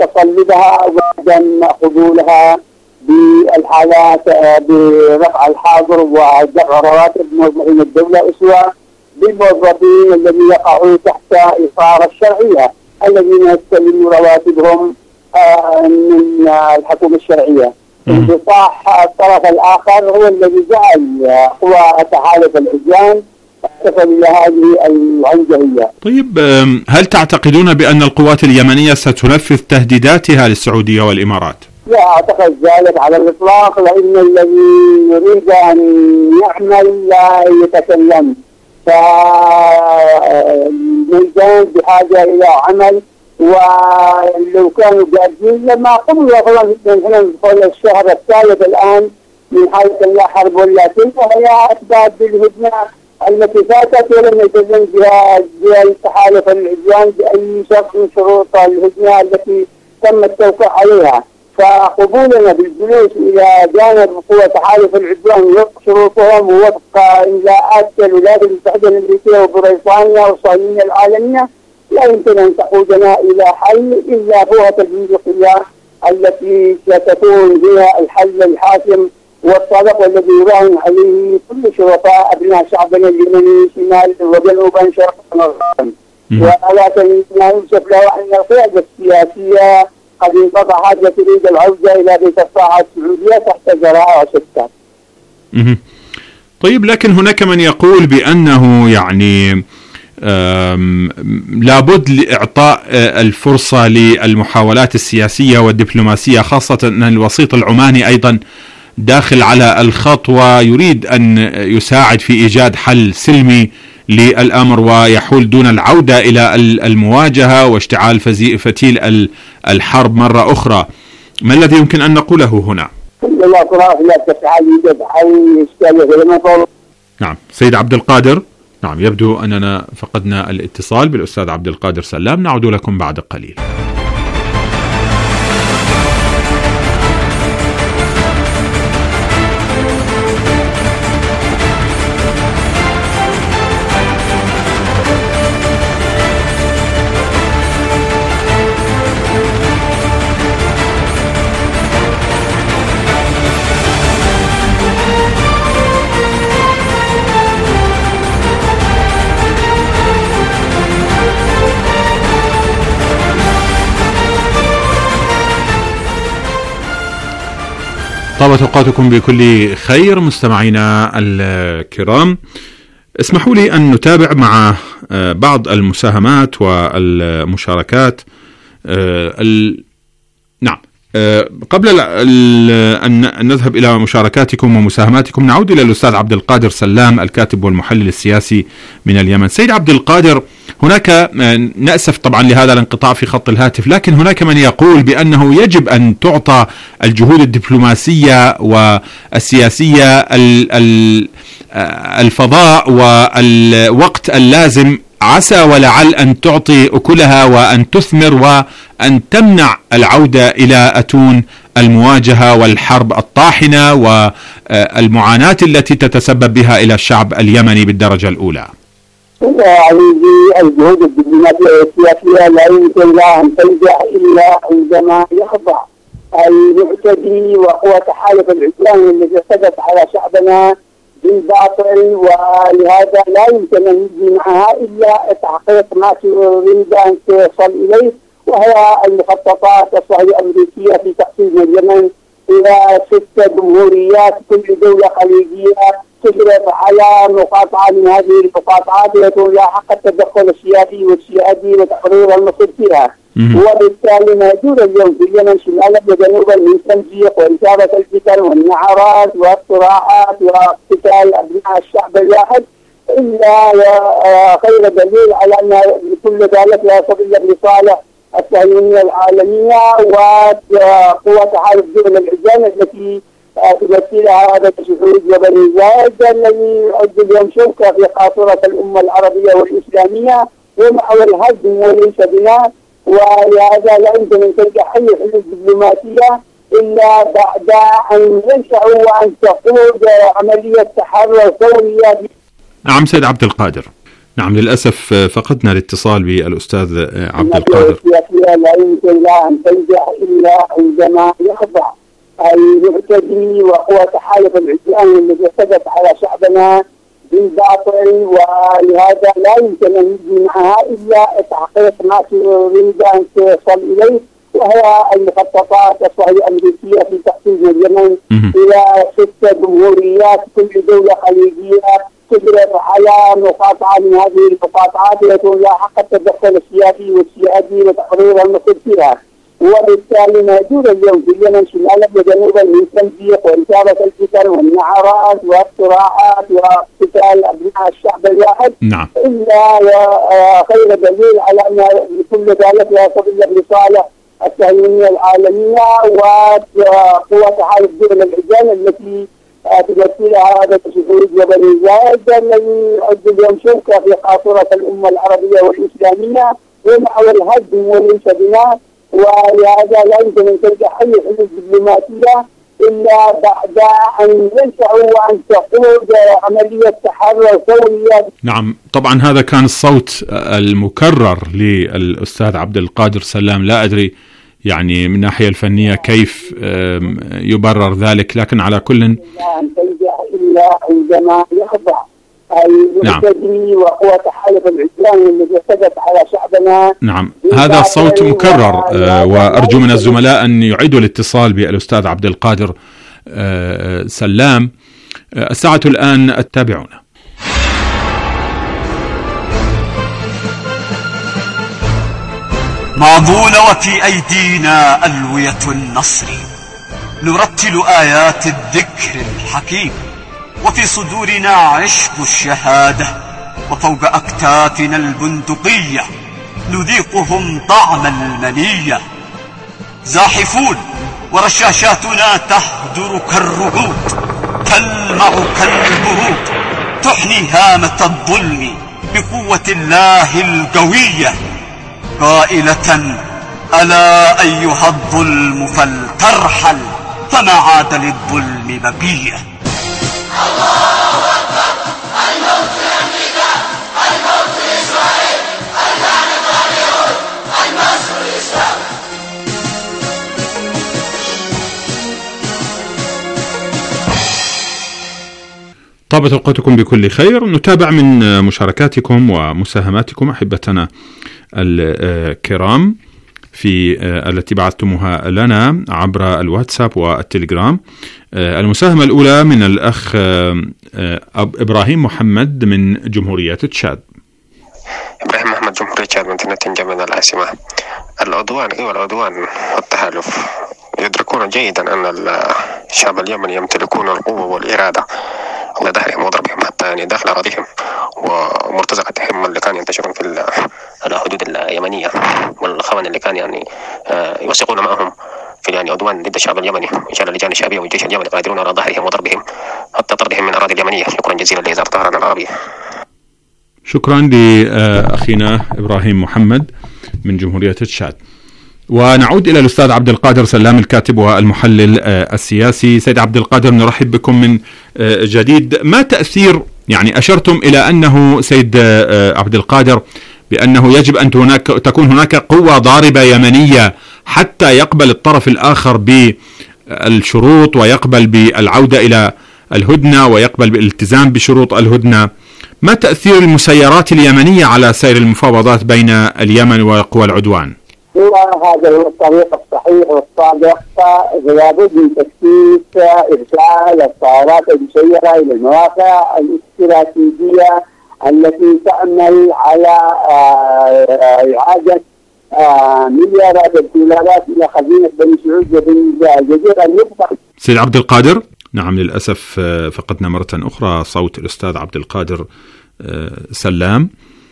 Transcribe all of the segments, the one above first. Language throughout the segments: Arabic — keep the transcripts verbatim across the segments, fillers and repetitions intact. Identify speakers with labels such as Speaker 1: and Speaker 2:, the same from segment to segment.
Speaker 1: تصلبها وعدم قبولها بالحالات برفع الحاظر ودفع رواتب موظفين الدولة أسوة بالموظفين الذين يقعوا تحت إطار الشرعية الذين يستلموا رواتبهم من الحكومة الشرعية. انبطاح الطرف الآخر هو الذي جعل قوى تحالف العدوان تصل إلى هذه العنجهية.
Speaker 2: طيب، هل تعتقدون بأن القوات اليمنية ستنفذ تهديداتها للسعودية والإمارات؟
Speaker 1: لا أعتقد ذلك على الإطلاق، لأن الذي يريد أن يعمل لا يتكلم، فالميدان بحاجة إلى عمل، ولو كانوا جادين لما قبلوا أصلا من الشهر الثالث الآن من حالة لا حرب ولا تلك، هي أسباب بالهدنة التي فاتت ولم يلتزم بها التحالف العدوان بأي شرط من شروط الهدنة التي تم التوقيع عليها. فقبولنا بالجلوس إلى جانب قوى تحالف العدوان وفق شروطهم ووفق إملاءات الولايات المتحدة الأمريكية وبريطانيا والصهيونية العالمية لا يمكن أن تقودنا إلى حل إلا بوهة البندقية التي ستكون بها الحل الحاسم والصادق والذي يراهن عليه كل شرطاء أبناء شعبنا اليمني شمال وجنوبا شرقا وغربا. ولكن يوصف له أن القيادة السياسية قد انقطعت وتريد العودة إلى بيت الطاعة السعودية تحت ذرائع شتى.
Speaker 2: طيب، لكن هناك من يقول بأنه يعني لابد لإعطاء الفرصة للمحاولات السياسية والدبلوماسية، خاصة أن الوسيط العماني أيضا داخل على الخط ويريد أن يساعد في إيجاد حل سلمي للأمر ويحول دون العودة إلى المواجهة واشتعال فتيل الحرب مرة أخرى. ما الذي يمكن أن نقوله هنا؟ نعم سيد عبد القادر. نعم، يبدو أننا فقدنا الاتصال بالأستاذ عبد القادر سلام. نعود لكم بعد قليل. طابت أوقاتكم بكل خير مستمعينا الكرام. اسمحوا لي أن نتابع مع بعض المساهمات والمشاركات. نعم، قبل أن نذهب إلى مشاركاتكم ومساهماتكم نعود إلى الأستاذ عبد القادر سلام الكاتب والمحلل السياسي من اليمن. سيد عبد القادر، هناك نأسف طبعا لهذا الانقطاع في خط الهاتف، لكن هناك من يقول بأنه يجب أن تعطى الجهود الدبلوماسية والسياسية الفضاء والوقت اللازم، عسى ولعل أن تعطي أكلها وأن تثمر وأن تمنع العودة إلى أتون المواجهة والحرب الطاحنة والمعاناة التي تتسبب بها إلى الشعب اليمني بالدرجة الأولى.
Speaker 1: عزيزي، الجهود الدبلوماسية والسياسية لا يمكن لها أن تنجح إلا عندما يخضع المعتدي وقوى تحالف العدوان الذي اعتدت على شعبنا بالباطل، ولهذا لا يمكن أن نجي معها إلا تحقيق ما تريد أن توصل إليه، وهي المخططات الصهيونية الأمريكية في تقسيم اليمن إلى ست جمهوريات، كل دولة خليجية تشرف على مقاطعة من هذه المقاطعات ويكون لها حق التدخل السياسي والسيادي وتقرير المصير فيها. وبالتالي ما يدور اليوم في اليمن شمالا وجنوبا من تمزيق وإثارة الفتن والنعرات والصراعات واقتتال أبناء الشعب الواحد إلا خير دليل على أن كل ذلك لا يصل لصالح الصهيونية العالمية وقوى تحالف دول العدوان التي تمثلها هذا الشهود وبني زايد الذي يعد اليوم شوكة في قاطرة الأمة العربية والإسلامية ومحور الهدم وليس بناء. ولهذا لا يمكن أن تنجح أي حلول دبلوماسية إلا بعد أن ينشأوا وأن تقود عملية تحرر فورية.
Speaker 2: نعم سيد عبد القادر، نعم للأسف فقدنا الاتصال بالأستاذ عبد القادر.
Speaker 1: السياسية لا يمكن لها أن تنجح إلا عندما يخضع المعتدي وقوى تحالف العدوان الذي اعتدت على شعبنا بالباطل، ولهذا لا يمكن أن نجي معها إلا تحقيق ما نريد أن توصل إليه، وهي المخططات الصهيونية الأمريكية في تقسيم اليمن إلى ست جمهوريات، كل دولة خليجية تجري على مقاطعة من هذه المقاطعات يكون لها حق التدخل السياسي والسيادي لتقرير المصير فيها. وبالتالي موجود اليوم في اليمن شمالا وجنوبا من تمزيق وإثارة الفتن والنعرات والصراعات واقتتال أبناء الشعب الواحد.
Speaker 2: نعم.
Speaker 1: إلا خير دليل على أن كل ذلك يصب لصالح الصهيونية العالمية وقوى تحالف دول العدوان التي تمثلها هذا الشهود وبني زايد الذي يعد اليوم شركة في قاصرة الأمة العربية والإسلامية ومحور الهدم وليس بناء. ولهذا لا يمكن أن تنجح أي حلول دبلوماسية إلا بعد أن ينشأوا وأن تقود عملية تحرر فورية.
Speaker 2: نعم طبعا هذا كان الصوت المكرر للأستاذ عبد القادر سلام، لا أدري يعني من الناحية الفنية كيف يبرر ذلك، لكن على كل
Speaker 1: لا أن تنجح إلا عندما يخضع المعتدي وقوى تحالف العدوان الذي اعتدت على شعبنا.
Speaker 2: نعم هذا الصوت مكرر، وأرجو من الزملاء أن يعيدوا الاتصال بالأستاذ عبد القادر سلام. الساعة الآن التابعون.
Speaker 3: ماضون وفي أيدينا ألوية النصر، نرتل آيات الذكر الحكيم، وفي صدورنا عشق الشهادة، وفوق أكتافنا البندقية نذيقهم طعم المنية. زاحفون ورشاشاتنا تهدر كالرعود، تلمع كالبرود، تحني هامة الظلم بقوة الله القوية، قائلة ألا أيها الظلم فلترحل، فما عاد للظلم بقية. الله أكبر، الموت لأمريكا، الموت لإسرائيل، اللعنة على اليهود، النصر للإسلام.
Speaker 2: طابت أوقاتكم بكل خير. نتابع من مشاركاتكم ومساهماتكم أحبتنا الكرام في التي بعثتموها لنا عبر الواتساب والتليجرام. المساهمة الأولى من الأخ إبراهيم محمد من جمهورية تشاد.
Speaker 4: إبراهيم محمد جمهورية تشاد من تنجة من العاصمة. العدوان أيوة العدوان والتحالف يدركون جيدا أن الشعب اليمني يمتلكون القوة والإرادة على ظهرهم وضربهم حتى يعني داخل أراضيهم ومرتزقتهم اللي كانوا ينتشرون في الحدود اليمنية، والخونة اللي كان يعني يوثقون معهم في يعني عدوان ضد الشعب اليمني. إن شاء الله اللجان الشعبية والجيش اليمني قادرون على ظهرهم وضربهم حتى طردهم من أراضي اليمنية. شكرا جزيلا لإذاعة طهران العربية.
Speaker 2: شكرا لأخينا إبراهيم محمد من جمهورية تشاد. ونعود إلى الأستاذ عبد القادر سلام الكاتب والمحلل السياسي. سيد عبد القادر نرحب بكم من جديد. ما تأثير يعني أشرتم إلى أنه سيد عبد القادر بأنه يجب أن هناك تكون هناك قوة ضاربة يمنية حتى يقبل الطرف الآخر بالشروط ويقبل بالعودة إلى الهدنة ويقبل بالالتزام بشروط الهدنة. ما تأثير المسيرات اليمنية على سير المفاوضات بين اليمن وقوى العدوان؟
Speaker 1: هو هذا هو الطريق الصحيح والصادق. لابد من تكثيف إرسال الطائرات المسيرة إلى المواقع الاستراتيجية التي تعمل على إعادة مليارات الدولارات إلى خزينة بني سعود وبني الجزيرة المبقى.
Speaker 2: سيد عبد القادر، نعم للأسف فقدنا مرة أخرى صوت الأستاذ عبد القادر سلام.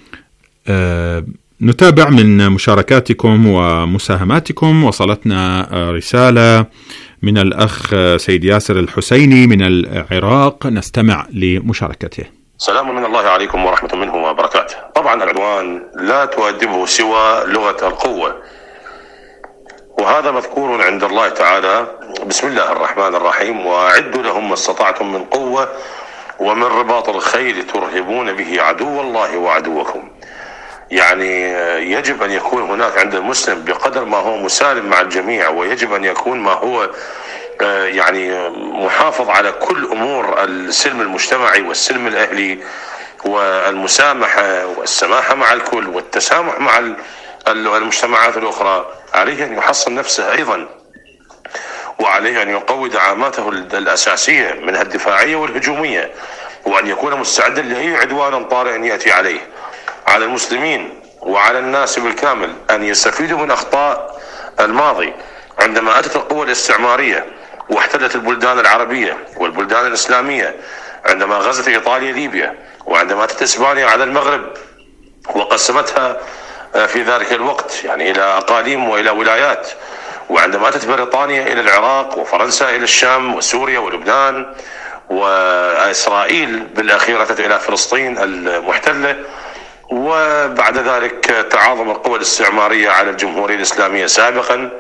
Speaker 2: نتابع من مشاركاتكم ومساهماتكم. وصلتنا رسالة من الأخ سيد ياسر الحسيني من العراق، نستمع لمشاركته.
Speaker 5: سلام من الله عليكم ورحمة منه وبركاته. طبعا العدوان لا تؤدبه سوى لغة القوة، وهذا مذكور عند الله تعالى. بسم الله الرحمن الرحيم: وأعدوا لهم ما استطعتم من قوة ومن رباط الخيل ترهبون به عدو الله وعدوكم. يعني يجب أن يكون هناك عند المسلم بقدر ما هو مسالم مع الجميع، ويجب أن يكون ما هو يعني محافظ على كل أمور السلم المجتمعي والسلم الأهلي والمسامحة والسماحة مع الكل والتسامح مع المجتمعات الأخرى. عليه أن يحصن نفسه أيضا، وعليه أن يقوي دعاماته الأساسية منها الدفاعية والهجومية، وأن يكون مستعدا لأي عدوان طارئ يأتي عليه. على المسلمين وعلى الناس بالكامل أن يستفيدوا من أخطاء الماضي. عندما أتت القوى الاستعمارية واحتلت البلدان العربية والبلدان الإسلامية، عندما غزت إيطاليا ليبيا، وعندما أتت إسبانيا على المغرب وقسمتها في ذلك الوقت يعني إلى أقاليم وإلى ولايات، وعندما أتت بريطانيا إلى العراق وفرنسا إلى الشام وسوريا ولبنان، وإسرائيل بالأخير أتت إلى فلسطين المحتلة، وبعد ذلك تعاظم القوى الاستعمارية على الجمهورية الإسلامية سابقا.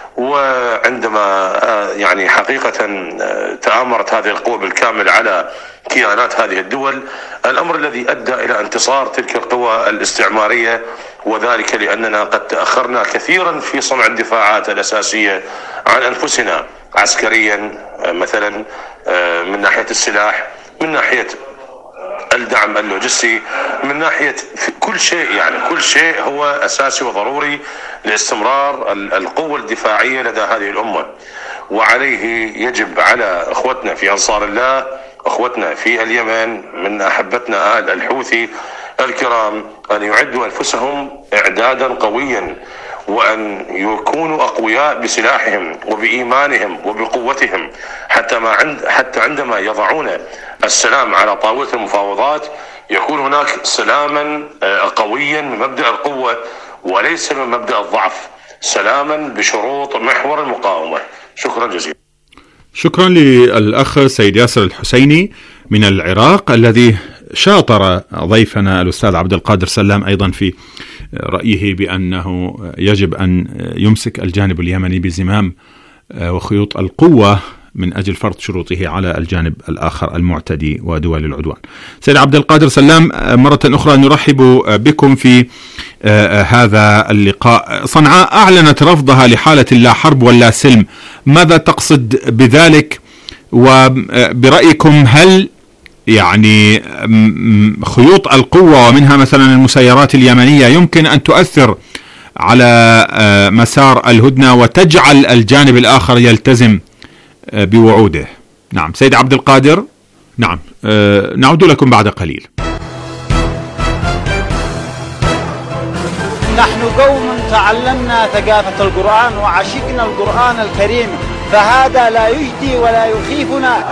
Speaker 5: وعندما يعني حقيقة تآمرت هذه القوى بالكامل على كيانات هذه الدول، الأمر الذي أدى إلى انتصار تلك القوى الاستعمارية، وذلك لأننا قد تأخرنا كثيرا في صنع الدفاعات الأساسية عن أنفسنا عسكريا مثلا، من ناحية السلاح، من ناحية الدعم اللوجستي، من ناحية كل شيء. يعني كل شيء هو أساسي وضروري لاستمرار القوة الدفاعية لدى هذه الأمة. وعليه يجب على أخوتنا في أنصار الله، أخوتنا في اليمن من أحبتنا آل الحوثي الكرام، أن يعدوا أنفسهم إعدادا قويا، وأن يكونوا أقوياء بسلاحهم وبإيمانهم وبقوتهم، حتى ما عند حتى عندما يضعون السلام على طاولة المفاوضات يكون هناك سلاما قويا من مبدأ القوة وليس من مبدأ الضعف، سلاما بشروط محور المقاومة. شكرا جزيلا.
Speaker 2: شكرا للأخ سيد ياسر الحسيني من العراق، الذي شاطر ضيفنا الأستاذ عبد القادر سلام أيضا في رأيه بأنه يجب أن يمسك الجانب اليمني بزمام وخيوط القوة من أجل فرض شروطه على الجانب الآخر المعتدي ودول العدوان. سيد عبد القادر سلام، مرة أخرى نرحب بكم في هذا اللقاء. صنعاء أعلنت رفضها لحالة لا حرب ولا سلم، ماذا تقصد بذلك؟ وبرأيكم هل يعني خيوط القوة ومنها مثلا المسيرات اليمنية يمكن أن تؤثر على مسار الهدنة وتجعل الجانب الآخر يلتزم بوعوده؟ نعم سيد عبد القادر. نعم نعود لكم بعد قليل.
Speaker 6: نحن قوم تعلمنا ثقافة القرآن وعشقنا القرآن الكريم، فهذا لا يجدي ولا يخيفنا.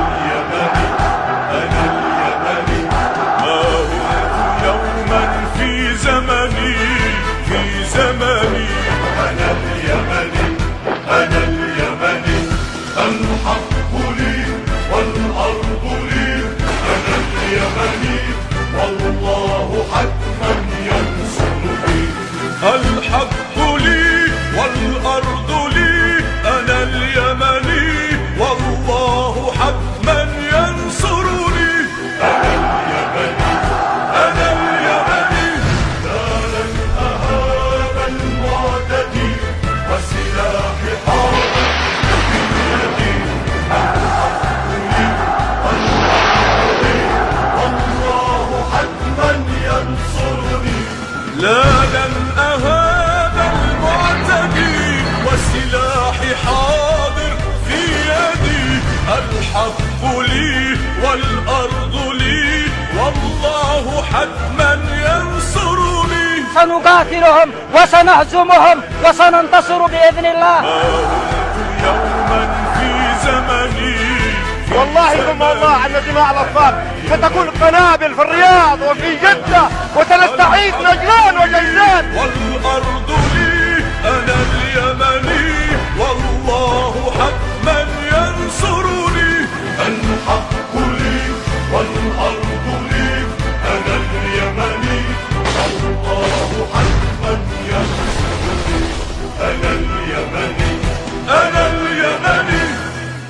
Speaker 7: الحق لي والأرض لي، أنا اليمني والله حتما ينصرني. أنا اليمني أنا اليمني، لا لن أهاب المعتدي وسلاحي حاضر في يدي. الحق لي والأرض لي والله حتما ينصرني. لا لن أهاب المعتدي وسلاحي حاضر في يدي. الحق لي والأرض لي والله حتما ينصرني.
Speaker 6: سنقاتلهم وسنهزمهم وسننتصر بإذن الله.
Speaker 7: ما ولدت يوما في زمني،
Speaker 8: والله ثم والله أن دماء الأطفال ستكون قنابل في الرياض وفي جدة وسنستعيد نجران وجيزان.
Speaker 7: والأرض لي أنا اليمني والله حتما ينصرني. الحق لي والأرض لي أنا اليمني والله حتما ينصرني. أنا اليمني أنا اليمني.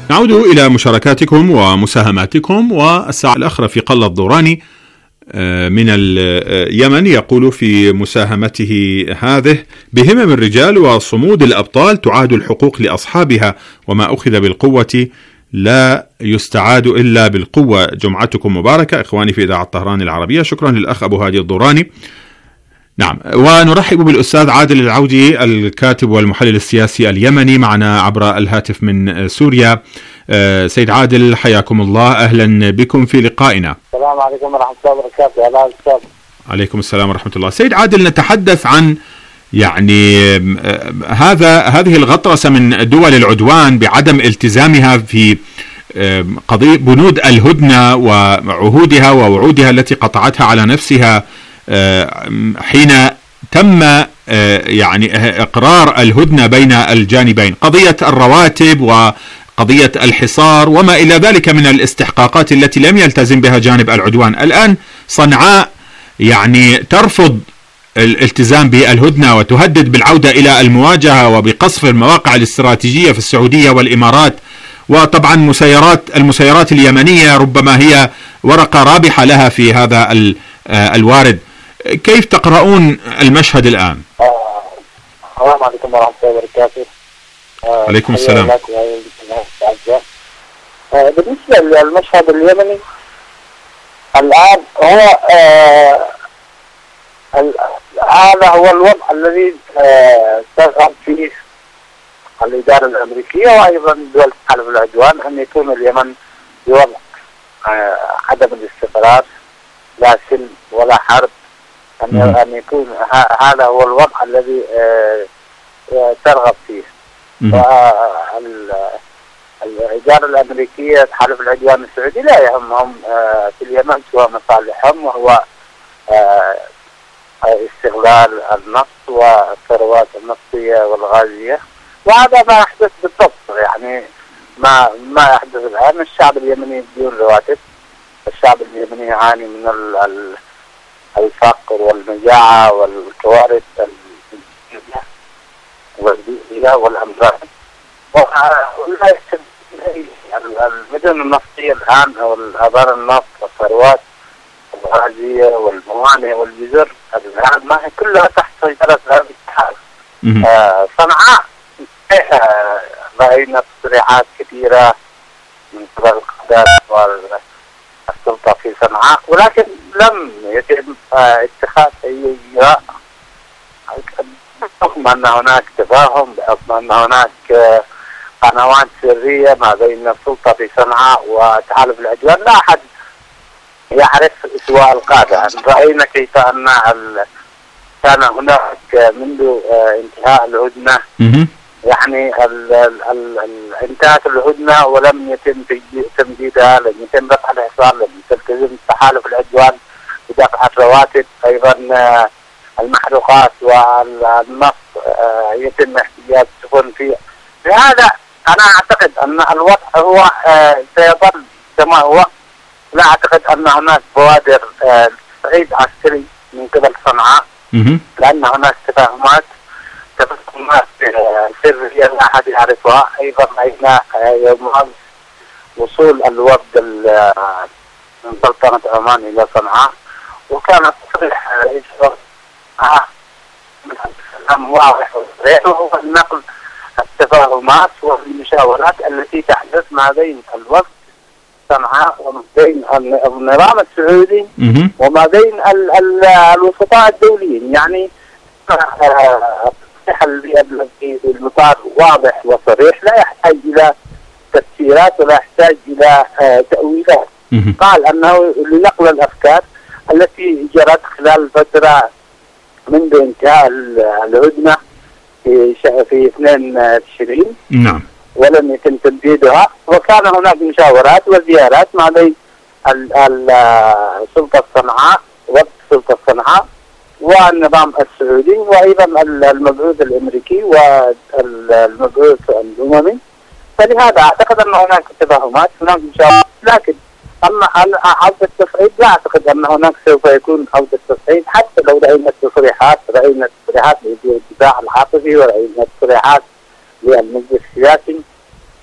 Speaker 2: نعود إلى مشاركاتكم ومساهماتكم. والساعة الأخرى في قلة الضوراني من اليمن يقول في مساهمته هذه: بهمم الرجال وصمود الأبطال تعاد الحقوق لأصحابها، وما أخذ بالقوة لا يستعاد إلا بالقوة. جمعتكم مباركة إخواني في إذاعة طهران العربية. شكرا للأخ أبو هادي الضوراني. نعم، ونرحب بالأستاذ عادل العودي الكاتب والمحلل السياسي اليمني معنا عبر الهاتف من سوريا. سيد عادل حياكم الله، أهلا بكم في لقائنا.
Speaker 1: السلام عليكم ورحمة الله وبركاته. أهلا أستاذ.
Speaker 2: عليكم السلام ورحمة الله. سيد عادل، نتحدث عن يعني هذا هذه الغطرسة من دول العدوان بعدم التزامها في قضية بنود الهدنة وعهودها ووعودها التي قطعتها على نفسها حين تم يعني إقرار الهدنة بين الجانبين، قضية الرواتب وقضية الحصار وما إلى ذلك من الاستحقاقات التي لم يلتزم بها جانب العدوان. الآن صنعاء يعني ترفض الالتزام بالهدنة وتهدد بالعودة إلى المواجهة وبقصف المواقع الاستراتيجية في السعودية والإمارات. وطبعا مسيرات المسيرات اليمنية ربما هي ورقة رابحة لها في هذا الوارد. كيف تقرؤون المشهد الآن؟
Speaker 1: السلام عليكم ورحمة الله وبركاته.
Speaker 2: عليكم السلام.
Speaker 1: بالنسبة للمشهد اليمني الآن هو هذا هو الوضع الذي ترغب فيه الإدارة الأمريكية وأيضا دول تحالف العدوان، أن يكون اليمن بوضع عدم الاستقرار، لا سلم ولا حرب، أن أن يكون هذا هو الوضع الذي ترغب فيه. والإدارة الأمريكية تحالف العدوان السعودي لا يهمهم في اليمن سوى مصالحهم، وهو استغلال النفط والثروات النفطية والغازية، وهذا ما يحدث بالضبط. يعني ما ما يحدث الآن، الشعب اليمني بدون رواتب، الشعب اليمني يعاني من الفقر والمجاعة والكوارث والبيئية والأمراض. المدن النفطية الآن أو الآبار النفط والثروات الغازية والموانئ والجزر الآن ما هي كلها تحت سيطرة هذا الاتحاد. صنعاء رأينا تصريحات كثيرة من قبل القيادات والسلطة في صنعاء، ولكن لم يتم اتخاذ أي إجراء بحكم أن هناك تفاهم، بحكم أن هناك قنوات سرية ما بين السلطة في صنعاء وتحالف العدوان. لا أحد يعرف سوى القادة. رأينا كيف أن كان هناك منذ انتهاء الهدنة يعني انتهت الهدنة ولم يتم تمديدها، لم يتم رفع الحصار، لم يلتزم تحالف العدوان بدفع الرواتب، أيضا المحروقات والنفط يتم احتجاز السفن فيه. لهذا أنا أعتقد أن الوضع هو سيظل كما هو. لا أعتقد أن هناك بوادر تصعيد عسكري من قبل صنعاء، لأن هناك تفاهمات تفاهمات سرية لا أحد يعرفها. أيضا أين يوم وصول الوفد من سلطنة عمان إلى صنعاء، وكان تصريح واضح وصريح، وهو النقل التفاهمات والمشاورات التي تحدث ما بين الوفد صنعاء وما بين النظام السعودي وما بين الوسطاء الدوليين. يعني التصريح الذي المطار واضح وصريح، لا يحتاج إلى تفسيرات ولا يحتاج إلى تأويلات. قال أنه لنقل الأفكار التي جرت خلال فترة منذ انتهاء الهدنة في في اثنين تشرين، نعم، ولم يتم تمديدها، وكان هناك مشاورات وزيارات ما بين السلطة صنعاء وفد سلطة صنعاء والنظام السعودي، وأيضا المبعوث الأمريكي والمبعوث الأممي. فلهذا أعتقد أن هناك تفاهمات، هناك مشاورات، لكن أما عودة التصعيد لا أعتقد أن هناك سوف يكون عودة التصعيد، حتى لو رأينا تصريحات رأينا تصريحات للدفاع العاطفي ورأينا تصريحات للمجلس السياسي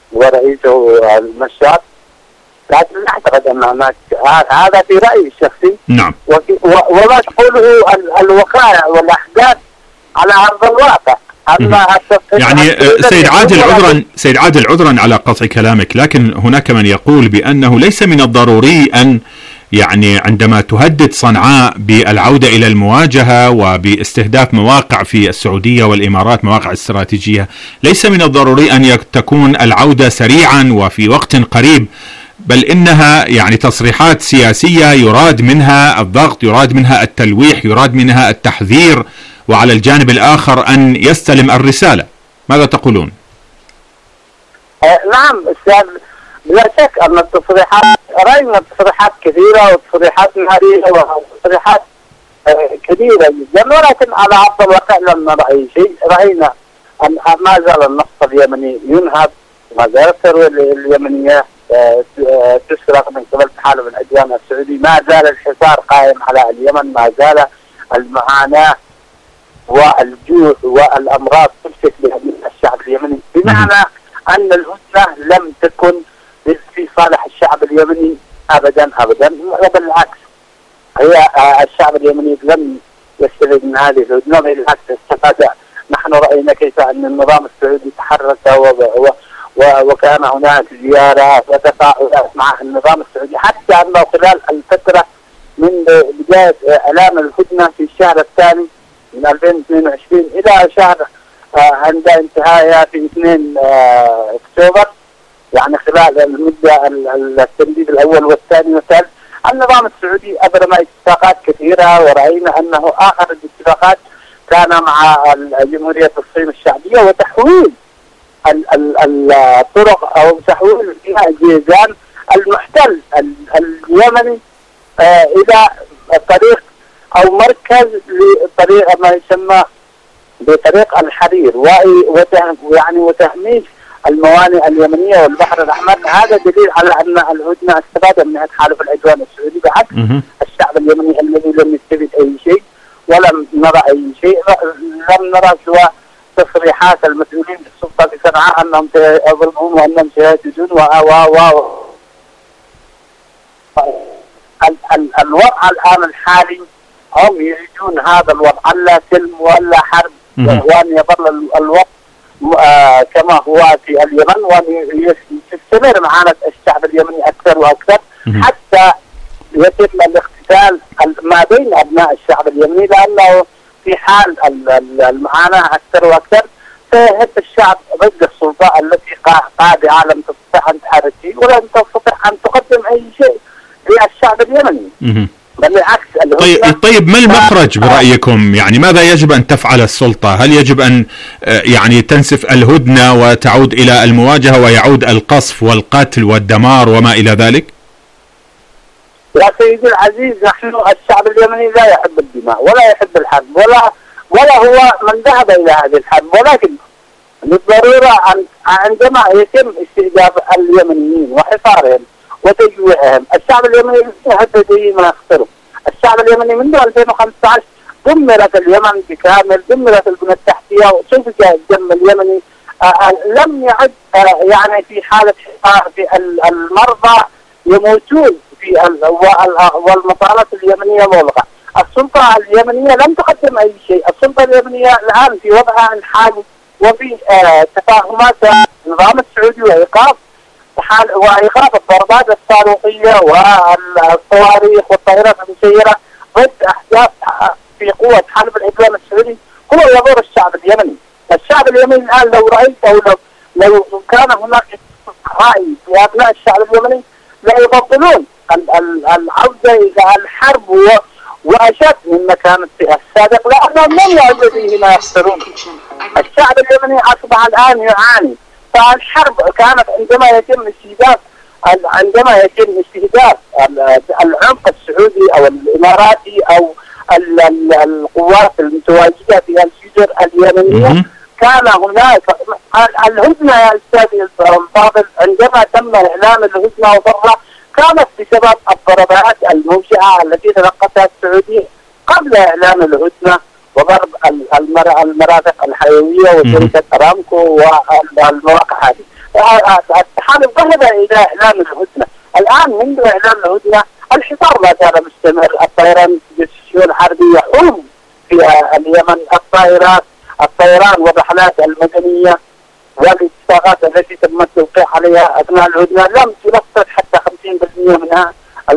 Speaker 1: ورئيسه المشاط، لكن نعتقد أن هناك هذا في رأيي الشخصي.
Speaker 2: نعم.
Speaker 1: وما تقوله الوقائع والأحداث على أرض الواقع.
Speaker 2: يعني سيد عادل عذرا سيد عادل عذرا على قطع كلامك، لكن هناك من يقول بأنه ليس من الضروري أن يعني عندما تهدد صنعاء بالعودة إلى المواجهة وباستهداف مواقع في السعودية والإمارات، مواقع استراتيجية، ليس من الضروري أن تكون العودة سريعا وفي وقت قريب، بل إنها يعني تصريحات سياسية يراد منها الضغط، يراد منها التلويح، يراد منها التحذير، وعلى الجانب الآخر أن يستلم الرسالة. ماذا تقولون؟
Speaker 1: آه نعم أستاذ، بلا شك أن التصريحات رأينا تصريحات كثيرة وتصريحات نارية وتصريحات آه كثيرة جدا، ولكن على أرض الواقع لم نرى أي شيء. رأينا أن ما زال النفط اليمني ينهب، ما زالت الثروة اليمنية آه تسرق من قبل تحالف العدوان السعودي، ما زال الحصار قائم على اليمن، ما زال المعاناة والجوع والأمراض تمسك بأبناء الشعب اليمني، بمعنى أن الهدنة لم تكن في صالح الشعب اليمني أبدا أبدا، بالعكس هي الشعب اليمني لم يستفيد من هذه الهدنة، بالعكس استفاد. نحن رأينا كيف أن النظام السعودي تحرك و... و... وكان هناك زيارات وتفاعلات مع النظام السعودي، حتى أنه خلال الفترة من بداية إعلان الهدنة في الشهر الثاني من ألفين واثنين وعشرين إلى شهر آه عند انتهائها في اثنين آه أكتوبر، يعني خلال المدة التمديد الأول والثاني والثالث، النظام السعودي أبرم اتفاقات كثيرة، ورأينا أنه آخر الاتفاقات كان مع جمهورية الصين الشعبية وتحويل الطرق أو تحويل ميناء جيزان المحتل اليمني آه إلى طريق أو مركز لطريق ما يسمى بطريق الحرير، ويعني وتهميش الموانئ اليمنية والبحر الأحمر. هذا دليل على أن الهدنة استفاد من تحالف العدوان السعودي، بعكس الشعب اليمني الذي لم يستفد أي شيء ولم نرى أي شيء. لم نرى سوى تصريحات المسؤولين في السلطة في صنعاء أنهم سيضربون وأنهم سيهددون و و الوضع الآن الحالي هم يريدون هذا الوضع، لا سلم ولا حرب، وأن يظل الوضع آه كما هو في اليمن، وأن يستمر معاناة الشعب اليمني أكثر وأكثر حتى يتم الاقتتال ما بين أبناء الشعب اليمني، لأنه في حال المعاناة أكثر وأكثر سيهب الشعب ضد السلطة التي قادعة لم تستطع أن تحرك شيء ولم تستطع أن تقدم أي شيء للشعب اليمني. بالعكس.
Speaker 2: طيب, طيب ما المخرج برأيكم؟ يعني ماذا يجب أن تفعل السلطة؟ هل يجب أن يعني تنسف الهدنة وتعود إلى المواجهة ويعود القصف والقتل والدمار وما إلى ذلك؟
Speaker 1: يا سيدي العزيز، نحن الشعب اليمني لا يحب الدماء ولا يحب الحرب ولا ولا هو من ذهب إلى هذه الحرب، ولكن بالضرورة عندما يتم استهداف اليمنيين وحصارهم وتجويعهم، الشعب اليمني يهدد ما يخسره. الشعب اليمني منذ ألفين وخمسة عشر دمرت اليمن بكامل، دمرت البنى التحتية وسفك الدم اليمني. آه لم يعد آه يعني في حالة آه في المرضى يموتون في والمصانع اليمنية مغلقة. السلطة اليمنية لم تقدم أي شيء. السلطة اليمنية الآن في وضعها الحالي وفي آه تفاهمات النظام السعودي وإيقاف وإيقاف الضربات الصاروخية والصواريخ والطائرات المسيرة ضد أحداث في قوة حلف العدوان السعودي هو يضر الشعب اليمني. الشعب اليمني الآن لو رأيته لو لو كان هناك رأي في أبناء الشعب اليمني لا يفضلون العودة إلى الحرب وأشد مما كانت في السابق، لأنهم لم يعودوا فيه ما يخسرون. الشعب اليمني أصبح الآن يعاني. فالحرب كانت عندما يتم استهداف عندما يتم استهداف العمق السعودي أو الإماراتي أو القوات المتواجدة في الجزر اليمنية، كان هناك الهدنة يا أستاذي الفاضل. عندما تم إعلان الهدنة وضرها كانت بسبب الضربات الموجعة التي تلقتها السعودية قبل إعلان الهدنة وضرب المرافق الحيوية وشركة أرامكو والمواقع هذه. التحالف ذهب إلى إعلان الهدنة. الآن منذ إعلان الهدنة الحصار ما زال مستمر، الطيران بالسيول الحربية حرم في اليمن، الطائرات الطيران والرحلات المدنية والاتفاقات التي تم التوقيع عليها أثناء الهدنة لم تنفذ حتى خمسين بالمئة منها.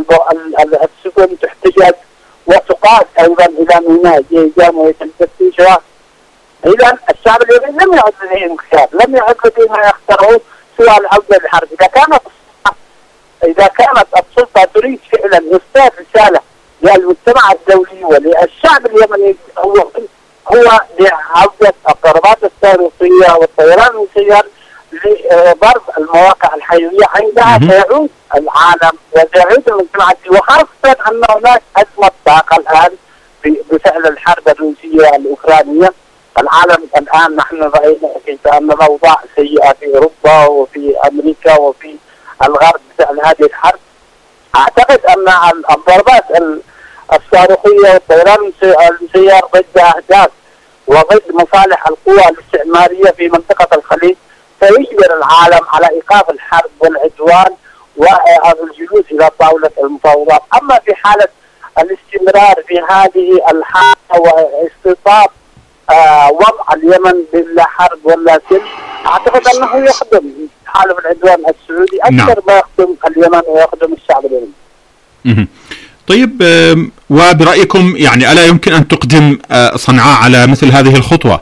Speaker 1: السفن تحتجز وتقاد أيضا إلى ميناء جيزان ويتم تفتيشها. إذا الشعب اليمني لم يعد لديه خيار، لم يعد لديه ما يختاره سوى العودة للحرب. إذا كانت إذا كانت السلطة تريد فعلا إرسال رسالة للمجتمع الدولي وللشعب اليمني هو هو لعودة الضربات الصاروخية والطيران المسير لضرب المواقع الحيوية، عندها سيعود العالم وسيعود المجتمع الدولي، وخاصة أن هناك أزمة طاقة الآن بفعل الحرب الروسية الأوكرانية. العالم الآن نحن رأينا كيف أن الأوضاع سيئة في أوروبا وفي أمريكا وفي الغرب بفعل هذه الحرب. أعتقد أن الضربات الصاروخية والطيران المسير ضد أهداف وضد مصالح القوى الاستعمارية في منطقة الخليج سيجبر العالم على إيقاف الحرب والعدوان والجلوس إلى طاولة المفاوضات. أما في حالة الاستمرار في هذه الحالة واستيطاب آه وضع اليمن بلا حرب ولا سلم، أعتقد أنه يخدم حالف العدوان السعودي أكثر نعم. ما يخدم اليمن ويخدم الشعب اليمني.
Speaker 2: طيب، وبرأيكم يعني ألا يمكن أن تقدم صنعاء على مثل هذه الخطوة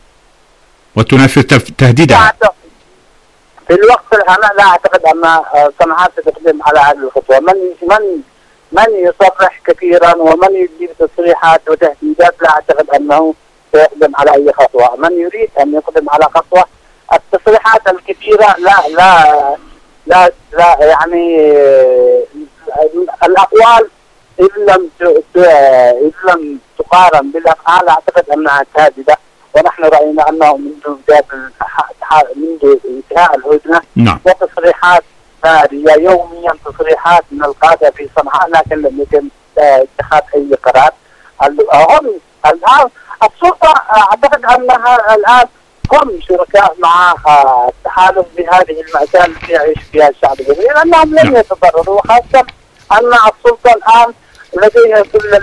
Speaker 2: وتنفذ تهديدها؟
Speaker 1: في الوقت الآن لا أعتقد أن صنعاء ستقدم على هذه الخطوة. من من من يصرح كثيرا ومن يجيب تصريحات وتهديدات لا أعتقد أنه سيقدم على أي خطوة. من يريد أن يقدم على خطوة التصريحات الكثيرة لا لا لا, لا يعني الأقوال إن لم إن لم تقارن بالأفعال أعتقد أنها كاذبة، ونحن رأينا أنه منذ منذ انتهاء الهدنة
Speaker 2: نعم.
Speaker 1: وتصريحات نارية يوميا، تصريحات من القادة في صنعاء، لكن لم يتم اتخاذ أي قرار. هم الآن السلطة أعتقد أنها الآن هم شركاء مع التحالف بهذه المأساة التي يعيش فيها الشعب اليمني، لأنهم لم يتضرروا، وخاصة أن السلطة الآن لديها كل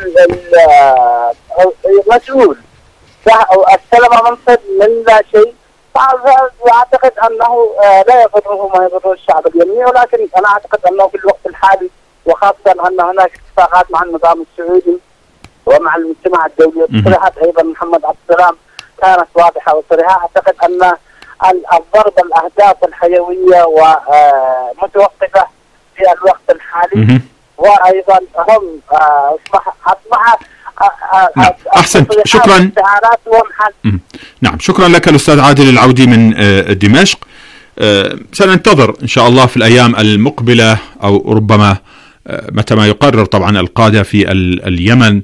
Speaker 1: المسؤول استلم منصب من لا شيء. وأعتقد أنه لا يضره ما يضر الشعب اليمني، ولكن أنا أعتقد أنه في الوقت الحالي وخاصة أن هناك اتفاقات مع النظام السعودي ومع المجتمع الدولي، وتصريحات أيضا محمد عبد السلام كانت واضحة وصريحة. أعتقد أن الضرب الأهداف الحيوية ومتوقفة في الوقت الحالي، وأيضا هم أصبح أصبح
Speaker 2: نعم. أحسنت، شكرا. نعم، شكرا لك الأستاذ عادل العودي من دمشق. سننتظر إن شاء الله في الأيام المقبلة أو ربما متى ما يقرر طبعا القادة في اليمن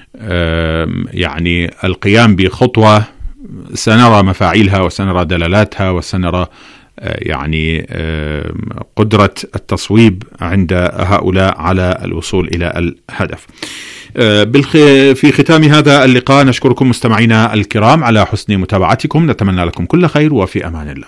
Speaker 2: يعني القيام بخطوة سنرى مفاعيلها وسنرى دلالاتها وسنرى يعني قدرة التصويب عند هؤلاء على الوصول إلى الهدف. في ختام هذا اللقاء نشكركم مستمعينا الكرام على حسن متابعتكم، نتمنى لكم كل خير وفي أمان الله.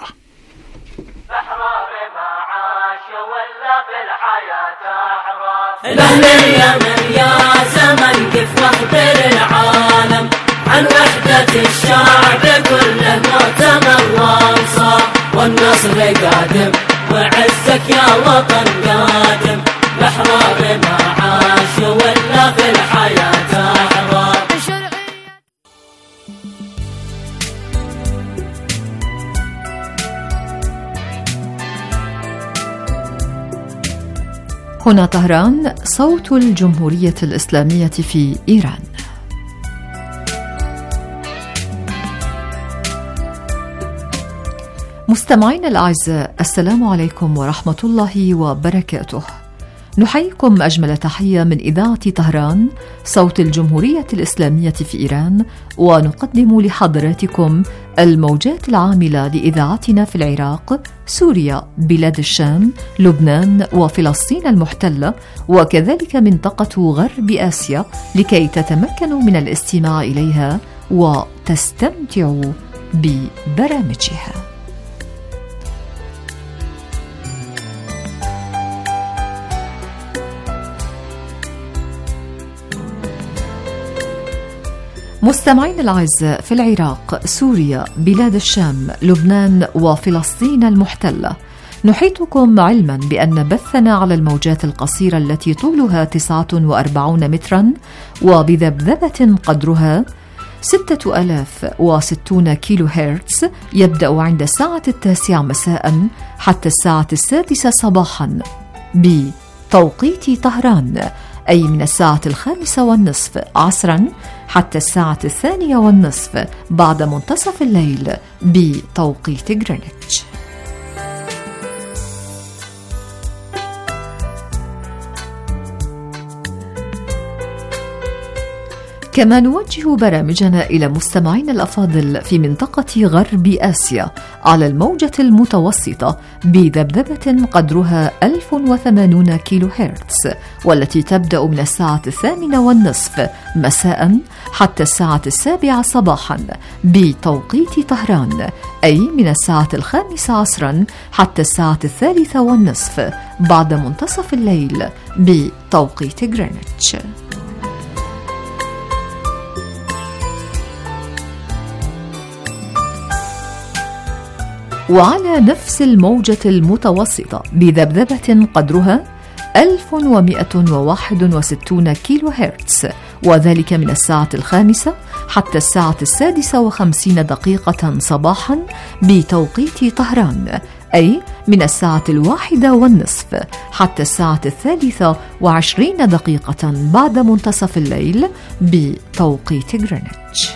Speaker 9: الأهل اليمن يا زمن كيف واخبر العالم عن وحدة الشعب كله مؤتمر وانصار، والنصر قادم وعزك يا وطن قادم، الأحرار ما عاش ولا في الحياة أحرار.
Speaker 10: هنا طهران، صوت الجمهورية الإسلامية في إيران. مستمعين الأعزاء، السلام عليكم ورحمة الله وبركاته. نحييكم أجمل تحية من إذاعة طهران، صوت الجمهورية الإسلامية في إيران، ونقدم لحضراتكم الموجات العاملة لإذاعتنا في العراق، سوريا، بلاد الشام، لبنان وفلسطين المحتلة، وكذلك منطقة غرب آسيا، لكي تتمكنوا من الاستماع إليها وتستمتعوا ببرامجها. مستمعين الأعزاء، في العراق، سوريا، بلاد الشام، لبنان وفلسطين المحتلة، نحيطكم علما بأن بثنا على الموجات القصيرة التي طولها تسعة وأربعين مترا وبذبذبة قدرها ستة آلاف وستون كيلو هرتز يبدأ عند الساعة التاسعة مساء حتى الساعة السادسة صباحا بتوقيت طهران، أي من الساعة الخامسة والنصف عصرا حتى الساعة الثانية والنصف بعد منتصف الليل بتوقيت غرينتش. كما نوجه برامجنا إلى مستمعينا الأفاضل في منطقة غرب آسيا على الموجة المتوسطة بذبذبة قدرها ألف وثمانين كيلو هرتز، والتي تبدأ من الساعة الثامنة والنصف مساء حتى الساعة السابعة صباحا بتوقيت طهران، أي من الساعة الخامسة عصرا حتى الساعة الثالثة والنصف بعد منتصف الليل بتوقيت غرينتش. وعلى نفس الموجة المتوسطة بذبذبة قدرها ألف ومئة وواحد وستين كيلو هرتز، وذلك من الساعة الخامسة حتى الساعة السادسة وخمسين دقيقة صباحا بتوقيت طهران، أي من الساعة الواحدة والنصف حتى الساعة الثالثة وعشرين دقيقة بعد منتصف الليل بتوقيت غرينتش.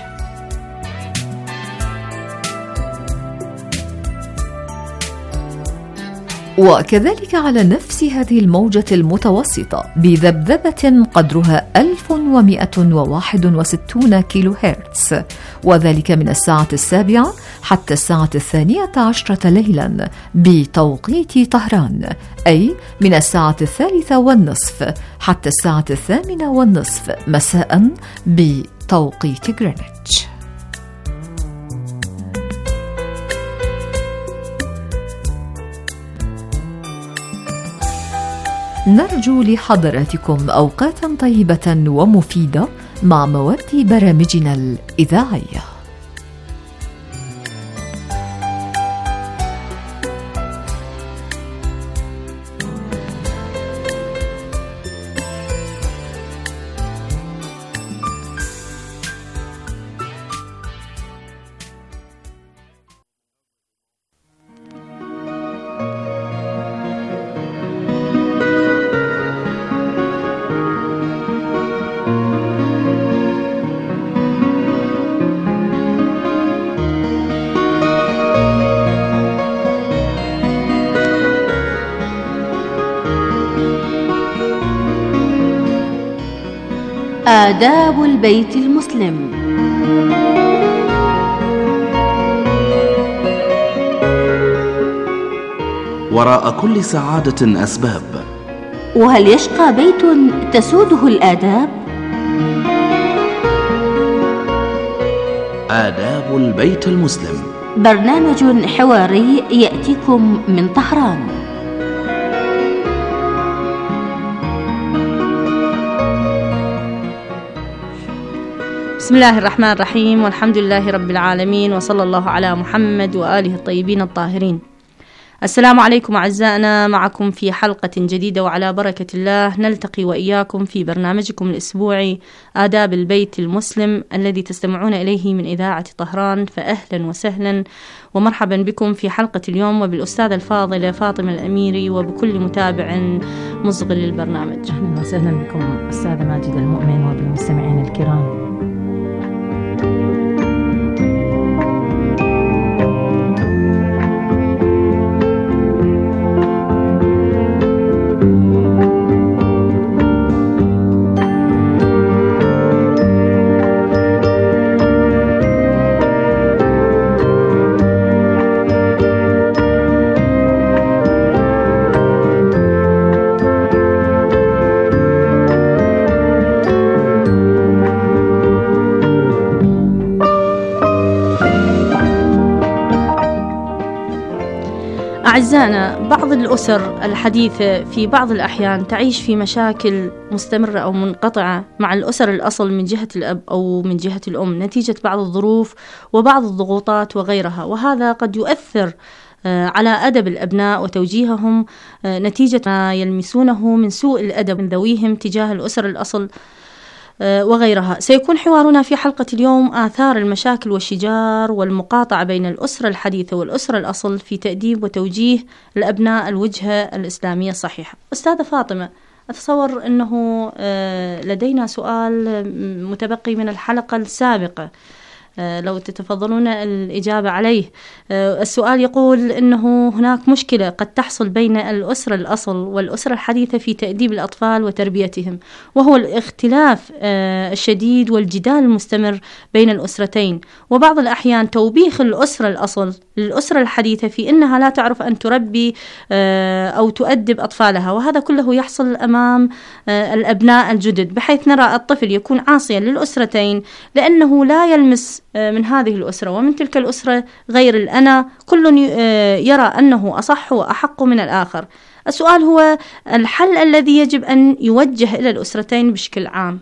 Speaker 10: وكذلك على نفس هذه الموجة المتوسطة بذبذبة قدرها ألف ومئة وواحد وستين كيلو هرتز، وذلك من الساعة السابعة حتى الساعة الثانية عشرة ليلا بتوقيت طهران، أي من الساعة الثالثة والنصف حتى الساعة الثامنة والنصف مساء بتوقيت غرينتش. نرجو لحضراتكم أوقاتا طيبة ومفيدة مع مواد برامجنا الإذاعية.
Speaker 11: آداب البيت المسلم.
Speaker 12: وراء كل سعادة أسباب،
Speaker 11: وهل يشقى بيت تسوده الآداب؟
Speaker 12: آداب البيت المسلم،
Speaker 11: برنامج حواري يأتيكم من طهران. بسم الله الرحمن الرحيم، والحمد لله رب العالمين، وصلى الله على محمد وآله الطيبين الطاهرين. السلام عليكم أعزائنا، معكم في حلقة جديدة وعلى بركة الله نلتقي وإياكم في برنامجكم الأسبوعي آداب البيت المسلم الذي تستمعون إليه من إذاعة طهران. فأهلا وسهلا ومرحبا بكم في حلقة اليوم، وبالأستاذة الفاضلة فاطمة الأميري، وبكل متابع مصغر للبرنامج.
Speaker 13: أهلا وسهلا بكم أستاذة ماجدة المؤمن وبالمستمعين الكرام.
Speaker 11: أعزائنا، بعض الأسر الحديثة في بعض الأحيان تعيش في مشاكل مستمرة أو منقطعة مع الأسر الأصل من جهة الأب أو من جهة الأم نتيجة بعض الظروف وبعض الضغوطات وغيرها، وهذا قد يؤثر على أدب الأبناء وتوجيههم نتيجة ما يلمسونه من سوء الأدب من ذويهم تجاه الأسر الأصل وغيرها. سيكون حوارنا في حلقة اليوم آثار المشاكل والشجار والمقاطعة بين الأسرة الحديثة والأسرة الأصل في تأديب وتوجيه الأبناء الوجهة الإسلامية الصحيحة. أستاذة فاطمة، أتصور أنه لدينا سؤال متبقي من الحلقة السابقة، لو تتفضلون الإجابة عليه. السؤال يقول أنه هناك مشكلة قد تحصل بين الأسرة الأصل والأسرة الحديثة في تأديب الأطفال وتربيتهم، وهو الاختلاف الشديد والجدال المستمر بين الأسرتين، وبعض الأحيان توبيخ الأسرة الأصل للأسرة الحديثة في أنها لا تعرف أن تربي أو تؤدب أطفالها، وهذا كله يحصل أمام الأبناء الجدد، بحيث نرى الطفل يكون عاصيا للأسرتين لأنه لا يلمس من هذه الأسرة ومن تلك الأسرة غير الأنا، كل يرى أنه أصح وأحق من الآخر. السؤال هو الحل الذي يجب أن يوجه إلى الأسرتين بشكل عام